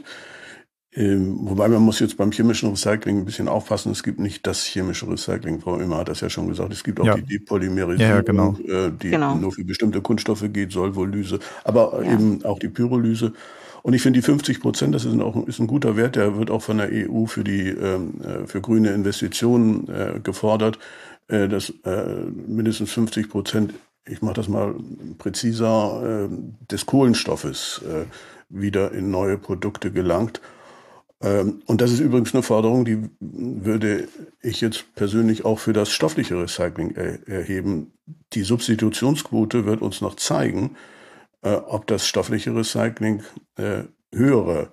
Wobei man muss jetzt beim chemischen Recycling ein bisschen aufpassen, es gibt nicht das chemische Recycling, Frau Oehme hat das ja schon gesagt, es gibt auch die Depolymerisierung, die nur für bestimmte Kunststoffe geht, Solvolyse, aber eben auch die Pyrolyse. Und ich finde die 50%, das ist ein guter Wert, der wird auch von der EU für grüne Investitionen gefordert, dass mindestens 50%, ich mache das mal präziser, des Kohlenstoffes wieder in neue Produkte gelangt. Und das ist übrigens eine Forderung, die würde ich jetzt persönlich auch für das stoffliche Recycling erheben. Die Substitutionsquote wird uns noch zeigen, ob das stoffliche Recycling höhere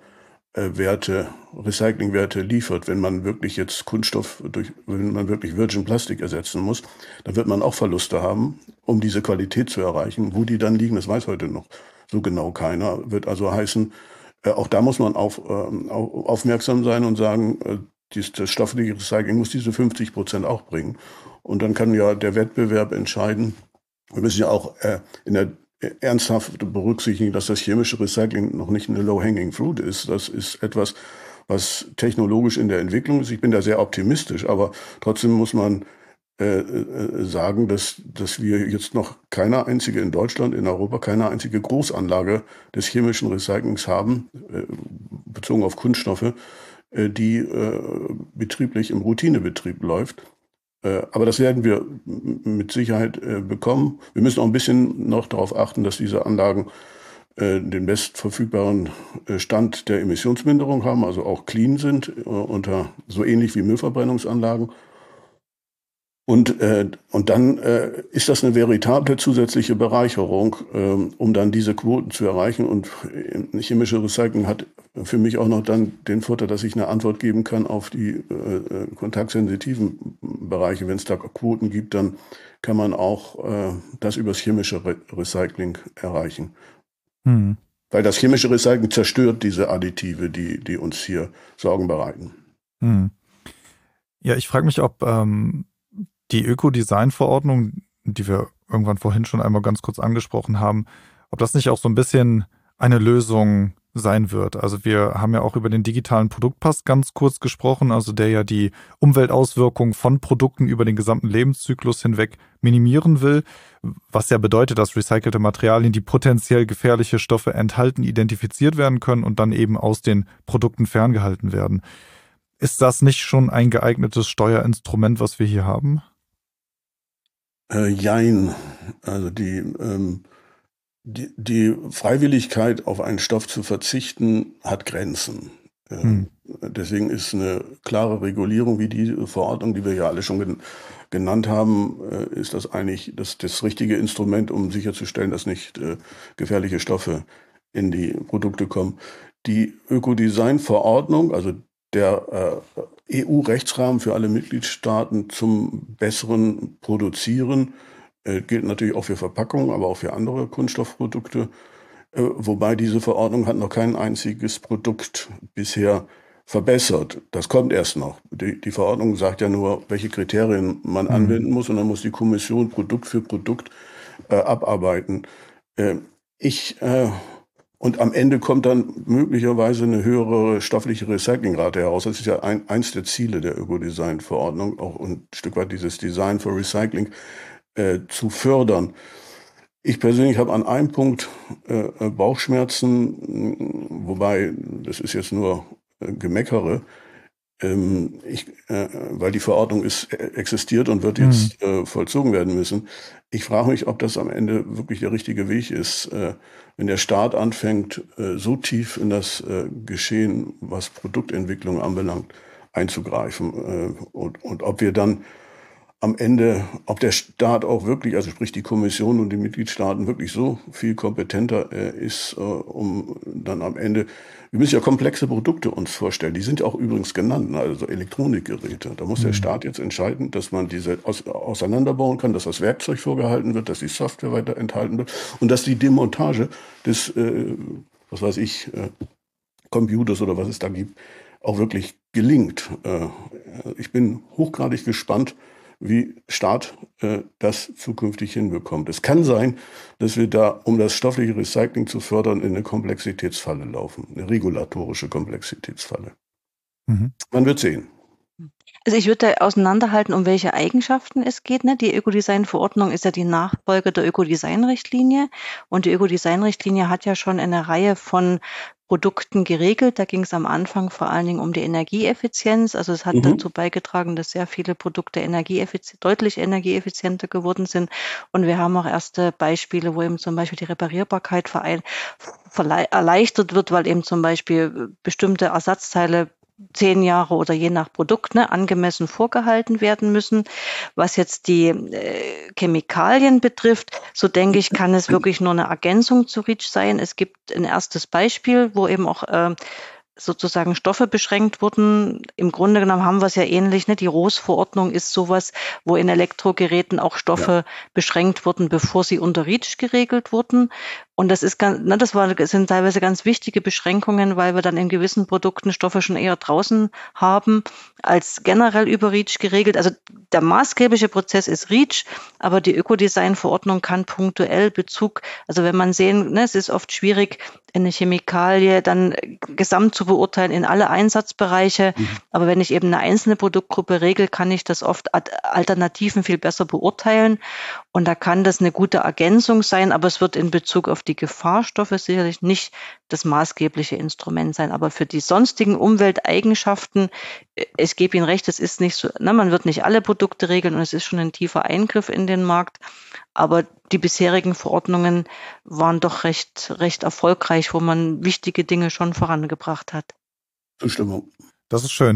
Recyclingwerte liefert. Wenn man wirklich jetzt wenn man wirklich Virgin Plastic ersetzen muss, dann wird man auch Verluste haben, um diese Qualität zu erreichen. Wo die dann liegen, das weiß heute noch so genau keiner. Wird also heißen, auch da muss man aufmerksam sein und sagen, das stoffliche Recycling muss diese 50% auch bringen. Und dann kann ja der Wettbewerb entscheiden. Wir müssen ja auch ernsthaft berücksichtigen, dass das chemische Recycling noch nicht eine low-hanging fruit ist. Das ist etwas, was technologisch in der Entwicklung ist. Ich bin da sehr optimistisch, aber trotzdem muss man sagen, dass wir jetzt noch keine einzige in Deutschland, in Europa, keine einzige Großanlage des chemischen Recyclings haben, bezogen auf Kunststoffe, die betrieblich im Routinebetrieb läuft. Aber das werden wir mit Sicherheit bekommen. Wir müssen auch ein bisschen noch darauf achten, dass diese Anlagen den bestverfügbaren Stand der Emissionsminderung haben, also auch clean sind, so ähnlich wie Müllverbrennungsanlagen. Und dann ist das eine veritable zusätzliche Bereicherung, um dann diese Quoten zu erreichen. Und chemische Recycling hat für mich auch noch dann den Vorteil, dass ich eine Antwort geben kann auf die kontaktsensitiven Bereiche. Wenn es da Quoten gibt, dann kann man auch das übers chemische Recycling erreichen. Weil das chemische Recycling zerstört diese Additive, die uns hier Sorgen bereiten. Ja, ich frage mich, ob die Ökodesign-Verordnung, die wir irgendwann vorhin schon einmal ganz kurz angesprochen haben, ob das nicht auch so ein bisschen eine Lösung sein wird. Also wir haben ja auch über den digitalen Produktpass ganz kurz gesprochen, also der ja die Umweltauswirkungen von Produkten über den gesamten Lebenszyklus hinweg minimieren will, was ja bedeutet, dass recycelte Materialien, die potenziell gefährliche Stoffe enthalten, identifiziert werden können und dann eben aus den Produkten ferngehalten werden. Ist das nicht schon ein geeignetes Steuerinstrument, was wir hier haben? Jein. Also die Freiwilligkeit, auf einen Stoff zu verzichten, hat Grenzen. Deswegen ist eine klare Regulierung wie die Verordnung, die wir ja alle schon genannt haben, ist das eigentlich das richtige Instrument, um sicherzustellen, dass nicht gefährliche Stoffe in die Produkte kommen. Die Ökodesign-Verordnung, also der EU-Rechtsrahmen für alle Mitgliedstaaten zum besseren Produzieren, gilt natürlich auch für Verpackungen, aber auch für andere Kunststoffprodukte. Wobei diese Verordnung hat noch kein einziges Produkt bisher verbessert. Das kommt erst noch. Die Verordnung sagt ja nur, welche Kriterien man anwenden muss, und dann muss die Kommission Produkt für Produkt abarbeiten. Und am Ende kommt dann möglicherweise eine höhere stoffliche Recyclingrate heraus. Das ist ja eins der Ziele der Ökodesign-Verordnung, auch ein Stück weit dieses Design for Recycling zu fördern. Ich persönlich habe an einem Punkt Bauchschmerzen, wobei das ist jetzt nur Gemeckere, weil die Verordnung existiert und wird jetzt vollzogen werden müssen. Ich frage mich, ob das am Ende wirklich der richtige Weg ist, wenn der Staat anfängt, so tief in das Geschehen, was Produktentwicklung anbelangt, einzugreifen, und ob wir dann am Ende, ob der Staat auch wirklich, also sprich die Kommission und die Mitgliedstaaten, wirklich so viel kompetenter ist, um dann am Ende, wir müssen ja komplexe Produkte uns vorstellen, die sind ja auch übrigens genannt, also Elektronikgeräte. Da muss der Staat jetzt entscheiden, dass man diese auseinanderbauen kann, dass das Werkzeug vorgehalten wird, dass die Software weiter enthalten wird und dass die Demontage des, Computers oder was es da gibt, auch wirklich gelingt. Ich bin hochgradig gespannt, wie Staat das zukünftig hinbekommt. Es kann sein, dass wir da, um das stoffliche Recycling zu fördern, in eine Komplexitätsfalle laufen, eine regulatorische Komplexitätsfalle. Man wird sehen. Also ich würde da auseinanderhalten, um welche Eigenschaften es geht. Ne? Die Ökodesign-Verordnung ist ja die Nachfolge der Ökodesign-Richtlinie. Und die Ökodesign-Richtlinie hat ja schon eine Reihe von Produkten geregelt. Da ging es am Anfang vor allen Dingen um die Energieeffizienz. Also es hat dazu beigetragen, dass sehr viele Produkte deutlich energieeffizienter geworden sind. Und wir haben auch erste Beispiele, wo eben zum Beispiel die Reparierbarkeit erleichtert wird, weil eben zum Beispiel bestimmte Ersatzteile 10 Jahre oder je nach Produkt angemessen vorgehalten werden müssen. Was jetzt die Chemikalien betrifft, so denke ich, kann es wirklich nur eine Ergänzung zu REACH sein. Es gibt ein erstes Beispiel, wo eben auch sozusagen Stoffe beschränkt wurden. Im Grunde genommen haben wir es ja ähnlich. Ne? Die RoHS-Verordnung ist sowas, wo in Elektrogeräten auch Stoffe beschränkt wurden, bevor sie unter REACH geregelt wurden. Und das ist sind teilweise ganz wichtige Beschränkungen, weil wir dann in gewissen Produkten Stoffe schon eher draußen haben, als generell über REACH geregelt. Also der maßgebliche Prozess ist REACH, aber die Ökodesign-Verordnung kann punktuell also wenn man sehen, es ist oft schwierig, eine Chemikalie dann gesamt zu beurteilen in alle Einsatzbereiche. Aber wenn ich eben eine einzelne Produktgruppe regel, kann ich das oft Alternativen viel besser beurteilen. Und da kann das eine gute Ergänzung sein, aber es wird in Bezug auf die Gefahrstoffe sicherlich nicht das maßgebliche Instrument sein. Aber für die sonstigen Umwelteigenschaften, ich gebe Ihnen recht, es ist nicht so, man wird nicht alle Produkte regeln und es ist schon ein tiefer Eingriff in den Markt. Aber die bisherigen Verordnungen waren doch recht erfolgreich, wo man wichtige Dinge schon vorangebracht hat. Zustimmung. Das ist schön.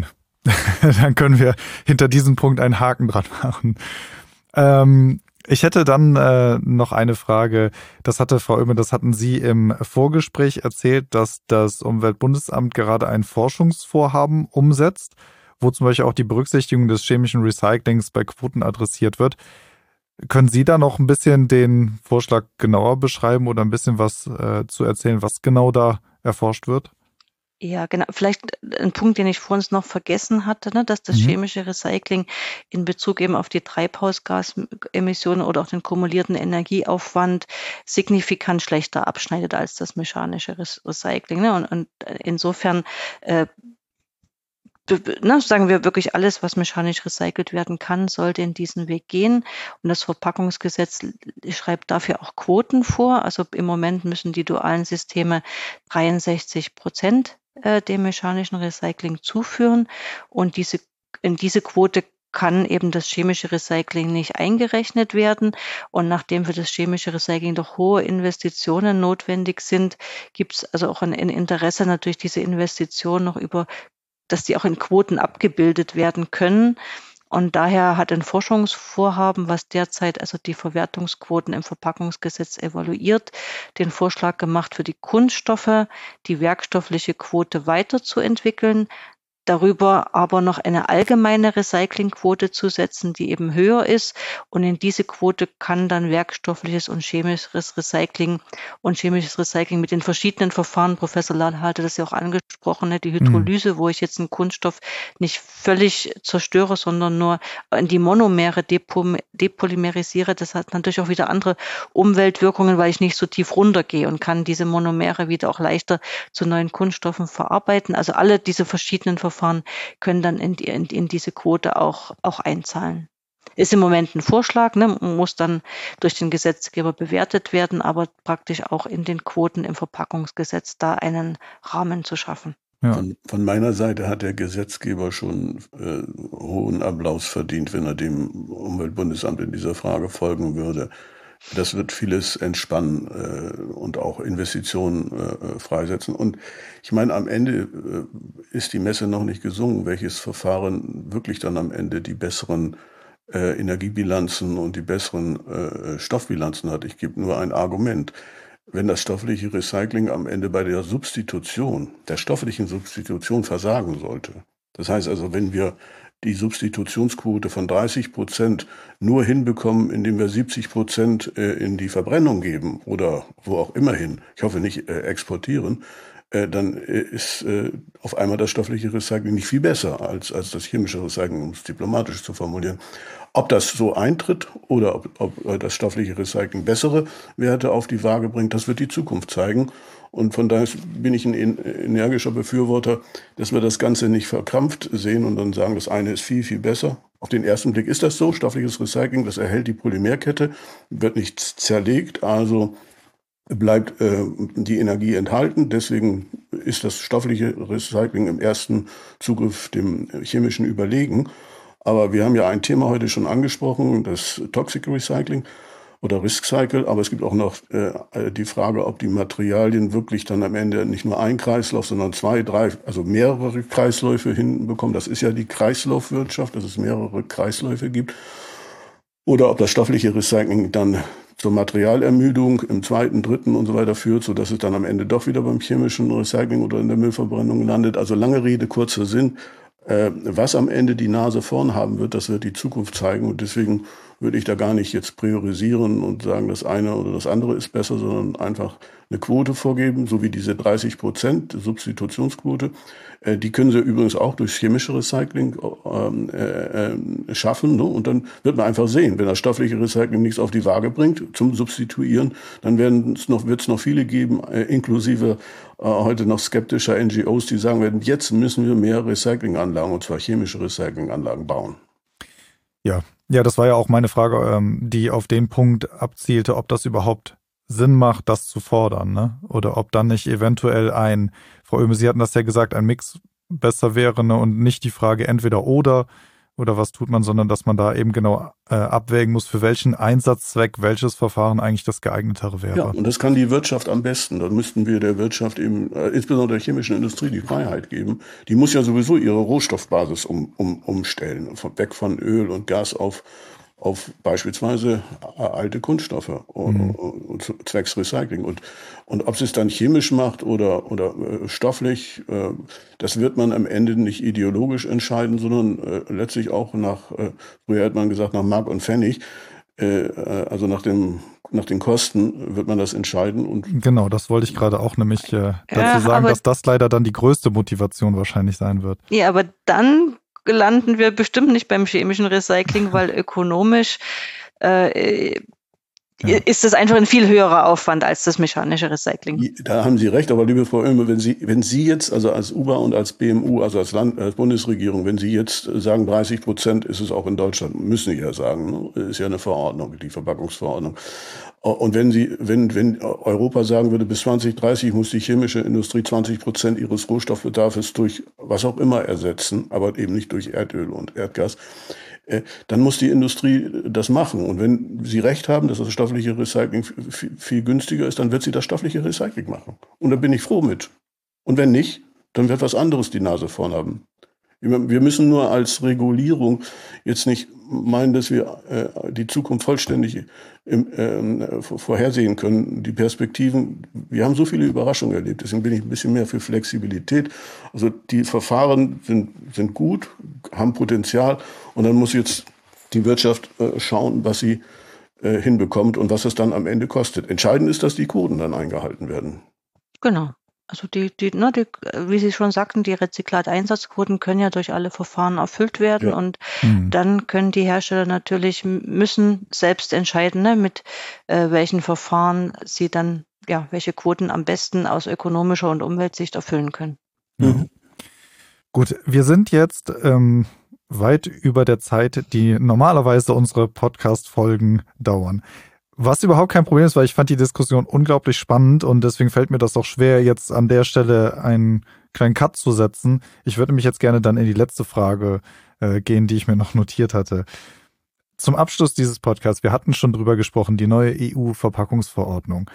Dann können wir hinter diesem Punkt einen Haken dran machen. Ich hätte dann noch eine Frage. Das hatte Frau Oehme, das hatten Sie im Vorgespräch erzählt, dass das Umweltbundesamt gerade ein Forschungsvorhaben umsetzt, wo zum Beispiel auch die Berücksichtigung des chemischen Recyclings bei Quoten adressiert wird. Können Sie da noch ein bisschen den Vorschlag genauer beschreiben oder ein bisschen was zu erzählen, was genau da erforscht wird? Ja, genau. Vielleicht ein Punkt, den ich vorhin noch vergessen hatte, ne, dass das chemische Recycling in Bezug eben auf die Treibhausgasemissionen oder auch den kumulierten Energieaufwand signifikant schlechter abschneidet als das mechanische Recycling. Ne? Und insofern sagen wir wirklich, alles, was mechanisch recycelt werden kann, sollte in diesen Weg gehen. Und das Verpackungsgesetz schreibt dafür auch Quoten vor. Also im Moment müssen die dualen Systeme 63% dem mechanischen Recycling zuführen. Und in diese Quote kann eben das chemische Recycling nicht eingerechnet werden. Und nachdem für das chemische Recycling doch hohe Investitionen notwendig sind, gibt es also auch ein Interesse natürlich, diese Investitionen noch dass die auch in Quoten abgebildet werden können. Und daher hat ein Forschungsvorhaben, was derzeit also die Verwertungsquoten im Verpackungsgesetz evaluiert, den Vorschlag gemacht, für die Kunststoffe die werkstoffliche Quote weiterzuentwickeln, darüber aber noch eine allgemeine Recyclingquote zu setzen, die eben höher ist. Und in diese Quote kann dann werkstoffliches und chemisches Recycling mit den verschiedenen Verfahren, Professor Lahl hatte das ja auch angesprochen, ne, die Hydrolyse, wo ich jetzt einen Kunststoff nicht völlig zerstöre, sondern nur in die Monomere depolymerisiere. Das hat natürlich auch wieder andere Umweltwirkungen, weil ich nicht so tief runtergehe und kann diese Monomere wieder auch leichter zu neuen Kunststoffen verarbeiten. Also alle diese verschiedenen Verfahren können dann in diese Quote auch einzahlen. Ist im Moment ein Vorschlag, ne, muss dann durch den Gesetzgeber bewertet werden, aber praktisch auch in den Quoten im Verpackungsgesetz da einen Rahmen zu schaffen. Ja. Von meiner Seite hat der Gesetzgeber schon hohen Applaus verdient, wenn er dem Umweltbundesamt in dieser Frage folgen würde. Das wird vieles entspannen und auch Investitionen freisetzen. Und ich meine, am Ende ist die Messe noch nicht gesungen, welches Verfahren wirklich dann am Ende die besseren Energiebilanzen und die besseren Stoffbilanzen hat. Ich gebe nur ein Argument. Wenn das stoffliche Recycling am Ende bei der stofflichen Substitution versagen sollte, das heißt also, wenn wir die Substitutionsquote von 30% nur hinbekommen, indem wir 70% in die Verbrennung geben oder wo auch immer hin, ich hoffe nicht exportieren, dann ist auf einmal das stoffliche Recycling nicht viel besser als das chemische Recycling, um es diplomatisch zu formulieren. Ob das so eintritt oder ob das stoffliche Recycling bessere Werte auf die Waage bringt, das wird die Zukunft zeigen. Und von daher bin ich ein energischer Befürworter, dass wir das Ganze nicht verkrampft sehen und dann sagen, das eine ist viel, viel besser. Auf den ersten Blick ist das so. Stoffliches Recycling, das erhält die Polymerkette, wird nicht zerlegt, also bleibt die Energie enthalten. Deswegen ist das stoffliche Recycling im ersten Zugriff dem chemischen überlegen. Aber wir haben ja ein Thema heute schon angesprochen, das Toxic Recycling oder Risk Cycle. Aber es gibt auch noch die Frage, ob die Materialien wirklich dann am Ende nicht nur ein Kreislauf, sondern 2, 3, also mehrere Kreisläufe hinbekommen. Das ist ja die Kreislaufwirtschaft, dass es mehrere Kreisläufe gibt. Oder ob das stoffliche Recycling dann zur Materialermüdung im zweiten, dritten und so weiter führt, sodass es dann am Ende doch wieder beim chemischen Recycling oder in der Müllverbrennung landet. Also lange Rede, kurzer Sinn. Was am Ende die Nase vorn haben wird, das wird die Zukunft zeigen. Und deswegen würde ich da gar nicht jetzt priorisieren und sagen, das eine oder das andere ist besser, sondern einfach eine Quote vorgeben, so wie diese 30% Substitutionsquote. Die können sie übrigens auch durch chemische Recycling schaffen. Ne? Und dann wird man einfach sehen, wenn das stoffliche Recycling nichts auf die Waage bringt zum Substituieren, dann wird es noch viele geben, inklusive heute noch skeptischer NGOs, die sagen werden, jetzt müssen wir mehr Recyclinganlagen, und zwar chemische Recyclinganlagen bauen. Ja, das war ja auch meine Frage, die auf den Punkt abzielte, ob das überhaupt Sinn macht, das zu fordern, ne? Oder ob dann nicht eventuell Frau Oehme, Sie hatten das ja gesagt, ein Mix besser wäre, ne? Und nicht die Frage entweder oder, oder was tut man, sondern dass man da eben genau abwägen muss, für welchen Einsatzzweck welches Verfahren eigentlich das geeignetere wäre. Ja, und das kann die Wirtschaft am besten. Da müssten wir der Wirtschaft eben, insbesondere der chemischen Industrie, die Freiheit geben. Die muss ja sowieso ihre Rohstoffbasis umstellen, weg von Öl und Gas auf beispielsweise alte Kunststoffe und zwecks Recycling. Und ob sie es dann chemisch macht oder stofflich, das wird man am Ende nicht ideologisch entscheiden, sondern letztlich auch früher hat man gesagt, nach Mark und Pfennig, also nach den Kosten wird man das entscheiden. Und genau, das wollte ich gerade auch nämlich dazu sagen, dass das leider dann die größte Motivation wahrscheinlich sein wird. Ja, aber dann landen wir bestimmt nicht beim chemischen Recycling, weil ökonomisch ist das einfach ein viel höherer Aufwand als das mechanische Recycling. Da haben Sie recht, aber liebe Frau Oehme, wenn Sie jetzt, also als UBA und als BMU, also als Bundesregierung, wenn Sie jetzt sagen, 30% ist es auch in Deutschland, müssen Sie ja sagen, ne? Ist ja eine Verordnung, die Verpackungsverordnung. Und wenn Europa sagen würde, bis 2030 muss die chemische Industrie 20% ihres Rohstoffbedarfs durch was auch immer ersetzen, aber eben nicht durch Erdöl und Erdgas, dann muss die Industrie das machen. Und wenn Sie recht haben, dass das stoffliche Recycling viel günstiger ist, dann wird sie das stoffliche Recycling machen. Und da bin ich froh mit. Und wenn nicht, dann wird was anderes die Nase vorn haben. Wir müssen nur als Regulierung jetzt nicht meinen, dass wir die Zukunft vollständig vorhersehen können. Die Perspektiven, wir haben so viele Überraschungen erlebt, deswegen bin ich ein bisschen mehr für Flexibilität. Also die Verfahren sind gut, haben Potenzial und dann muss jetzt die Wirtschaft schauen, was sie hinbekommt und was es dann am Ende kostet. Entscheidend ist, dass die Quoten dann eingehalten werden. Genau. Also wie Sie schon sagten, die Rezyklateinsatzquoten können ja durch alle Verfahren erfüllt werden und dann können die Hersteller müssen selbst entscheiden, ne, mit welchen Verfahren sie dann, welche Quoten am besten aus ökonomischer und Umweltsicht erfüllen können. Ja. Gut, wir sind jetzt weit über der Zeit, die normalerweise unsere Podcast-Folgen dauern. Was überhaupt kein Problem ist, weil ich fand die Diskussion unglaublich spannend und deswegen fällt mir das auch schwer, jetzt an der Stelle einen kleinen Cut zu setzen. Ich würde mich jetzt gerne dann in die letzte Frage gehen, die ich mir noch notiert hatte. Zum Abschluss dieses Podcasts, wir hatten schon drüber gesprochen, die neue EU-Verpackungsverordnung.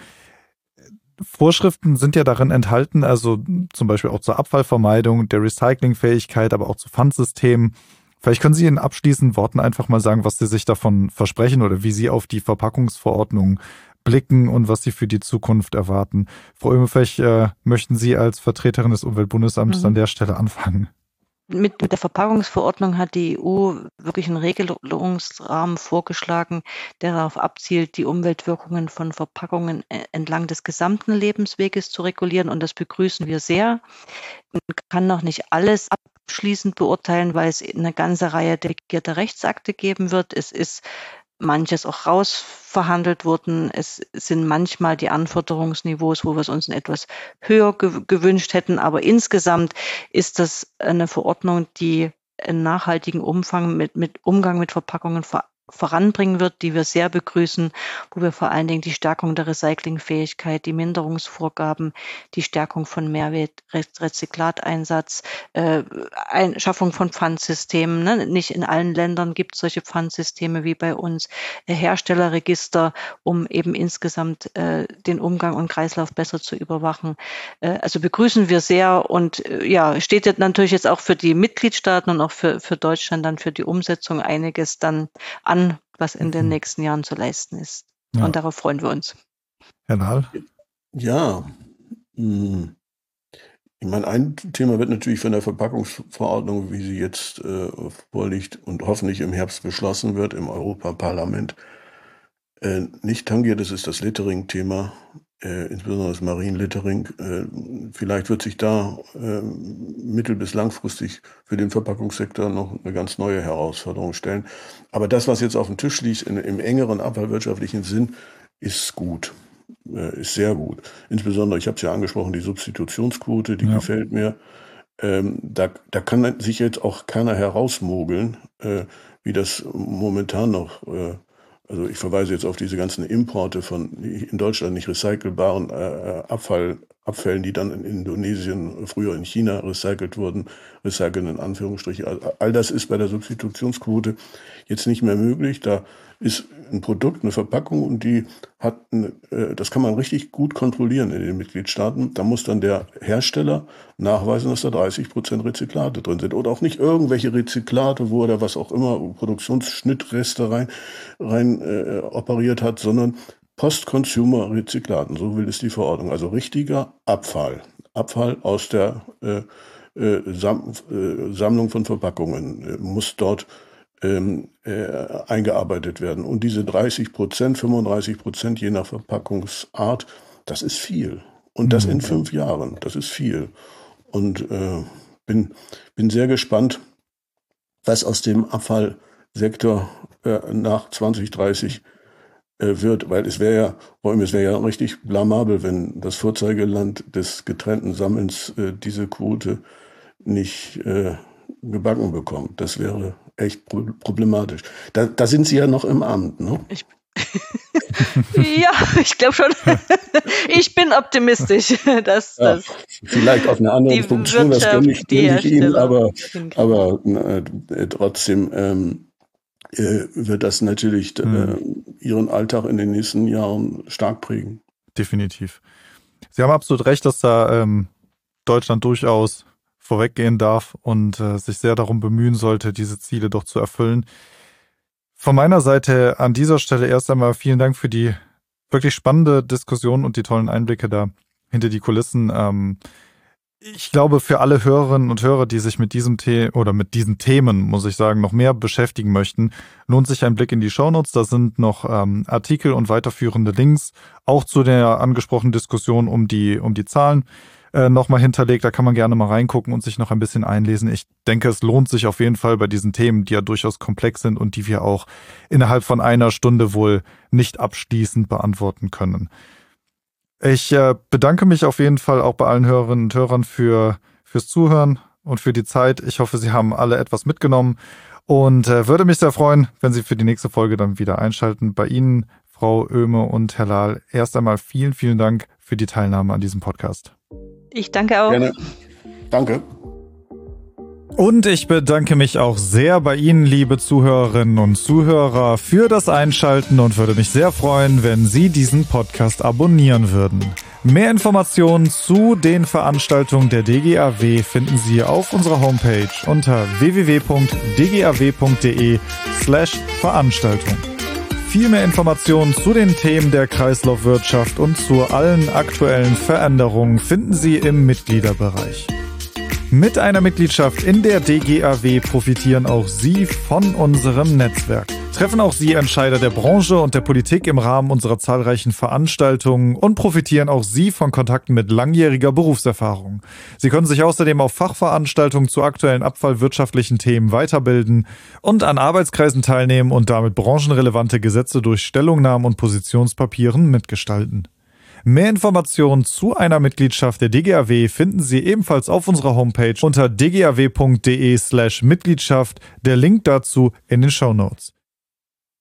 Vorschriften sind ja darin enthalten, also zum Beispiel auch zur Abfallvermeidung, der Recyclingfähigkeit, aber auch zu Pfandsystemen. Vielleicht können Sie in abschließenden Worten einfach mal sagen, was Sie sich davon versprechen oder wie Sie auf die Verpackungsverordnung blicken und was Sie für die Zukunft erwarten. Frau Oehme, vielleicht möchten Sie als Vertreterin des Umweltbundesamtes an der Stelle anfangen. Mit der Verpackungsverordnung hat die EU wirklich einen Regelungsrahmen vorgeschlagen, der darauf abzielt, die Umweltwirkungen von Verpackungen entlang des gesamten Lebensweges zu regulieren. Und das begrüßen wir sehr. Man kann noch nicht alles abschließend beurteilen, weil es eine ganze Reihe delegierter Rechtsakte geben wird. Es ist manches auch rausverhandelt worden. Es sind manchmal die Anforderungsniveaus, wo wir es uns etwas höher gewünscht hätten. Aber insgesamt ist das eine Verordnung, die einen nachhaltigen Umgang mit Verpackungen voranbringen wird, die wir sehr begrüßen, wo wir vor allen Dingen die Stärkung der Recyclingfähigkeit, die Minderungsvorgaben, die Stärkung von Mehrwert, Rezyklateinsatz, Schaffung von Pfandsystemen. Ne? Nicht in allen Ländern gibt es solche Pfandsysteme wie bei uns, Herstellerregister, um eben insgesamt den Umgang und Kreislauf besser zu überwachen. Also begrüßen wir sehr und steht jetzt natürlich jetzt auch für die Mitgliedstaaten und auch für Deutschland dann für die Umsetzung einiges dann an, was in den nächsten Jahren zu leisten ist. Ja. Und darauf freuen wir uns. Herr Nahl? Ja, ich meine, ein Thema wird natürlich von der Verpackungsverordnung, wie sie jetzt vorliegt und hoffentlich im Herbst beschlossen wird im Europaparlament, nicht tangiert. Das ist das Littering-Thema, insbesondere das Marienlittering. Vielleicht wird sich da mittel- bis langfristig für den Verpackungssektor noch eine ganz neue Herausforderung stellen. Aber das, was jetzt auf dem Tisch liegt, im engeren abfallwirtschaftlichen Sinn, ist gut. Ist sehr gut. Insbesondere, ich habe es ja angesprochen, die Substitutionsquote, die gefällt mir. Da kann sich jetzt auch keiner herausmogeln, wie das momentan noch, also ich verweise jetzt auf diese ganzen Importe von in Deutschland nicht recycelbaren Abfall Abfällen, die dann in Indonesien, früher in China recycelt wurden, recyceln in Anführungsstrichen. All das ist bei der Substitutionsquote jetzt nicht mehr möglich. Da ist ein Produkt, eine Verpackung und die hat, das kann man richtig gut kontrollieren in den Mitgliedstaaten. Da muss dann der Hersteller nachweisen, dass da 30% Rezyklate drin sind oder auch nicht irgendwelche Rezyklate, wo er da was auch immer, Produktionsschnittreste rein operiert hat, sondern Post-Consumer-Rezyklaten, so will es die Verordnung. Also richtiger Abfall aus der Sammlung von Verpackungen muss dort eingearbeitet werden. Und diese 30%, 35%, je nach Verpackungsart, das ist viel. Und das in 5 Jahren, das ist viel. Und bin sehr gespannt, was aus dem Abfallsektor nach 2030 wird, weil es wäre ja richtig blamabel, wenn das Vorzeigeland des getrennten Sammelns diese Quote nicht gebacken bekommt. Das wäre echt problematisch. Da sind Sie ja noch im Amt, ne? Ja, ich glaube schon. Ich bin optimistisch, dass vielleicht auf eine andere Funktion, das gönne ich Ihnen, aber trotzdem wird das natürlich Ihren Alltag in den nächsten Jahren stark prägen. Definitiv. Sie haben absolut recht, dass da Deutschland durchaus vorweggehen darf und sich sehr darum bemühen sollte, diese Ziele doch zu erfüllen. Von meiner Seite an dieser Stelle erst einmal vielen Dank für die wirklich spannende Diskussion und die tollen Einblicke da hinter die Kulissen. Ich glaube, für alle Hörerinnen und Hörer, die sich mit diesem mit diesen Themen, muss ich sagen, noch mehr beschäftigen möchten, lohnt sich ein Blick in die Shownotes. Da sind noch Artikel und weiterführende Links, auch zu der angesprochenen Diskussion um die Zahlen nochmal hinterlegt. Da kann man gerne mal reingucken und sich noch ein bisschen einlesen. Ich denke, es lohnt sich auf jeden Fall bei diesen Themen, die ja durchaus komplex sind und die wir auch innerhalb von einer Stunde wohl nicht abschließend beantworten können. Ich bedanke mich auf jeden Fall auch bei allen Hörerinnen und Hörern fürs Zuhören und für die Zeit. Ich hoffe, Sie haben alle etwas mitgenommen und würde mich sehr freuen, wenn Sie für die nächste Folge dann wieder einschalten. Bei Ihnen, Frau Oehme und Herr Lahl, erst einmal vielen, vielen Dank für die Teilnahme an diesem Podcast. Ich danke auch. Gerne. Danke. Und ich bedanke mich auch sehr bei Ihnen, liebe Zuhörerinnen und Zuhörer, für das Einschalten und würde mich sehr freuen, wenn Sie diesen Podcast abonnieren würden. Mehr Informationen zu den Veranstaltungen der DGAW finden Sie auf unserer Homepage unter www.dgaw.de/Veranstaltung. Viel mehr Informationen zu den Themen der Kreislaufwirtschaft und zu allen aktuellen Veränderungen finden Sie im Mitgliederbereich. Mit einer Mitgliedschaft in der DGAW profitieren auch Sie von unserem Netzwerk. Treffen auch Sie Entscheider der Branche und der Politik im Rahmen unserer zahlreichen Veranstaltungen und profitieren auch Sie von Kontakten mit langjähriger Berufserfahrung. Sie können sich außerdem auf Fachveranstaltungen zu aktuellen abfallwirtschaftlichen Themen weiterbilden und an Arbeitskreisen teilnehmen und damit branchenrelevante Gesetze durch Stellungnahmen und Positionspapieren mitgestalten. Mehr Informationen zu einer Mitgliedschaft der DGAW finden Sie ebenfalls auf unserer Homepage unter dgaw.de/Mitgliedschaft. Der Link dazu in den Shownotes.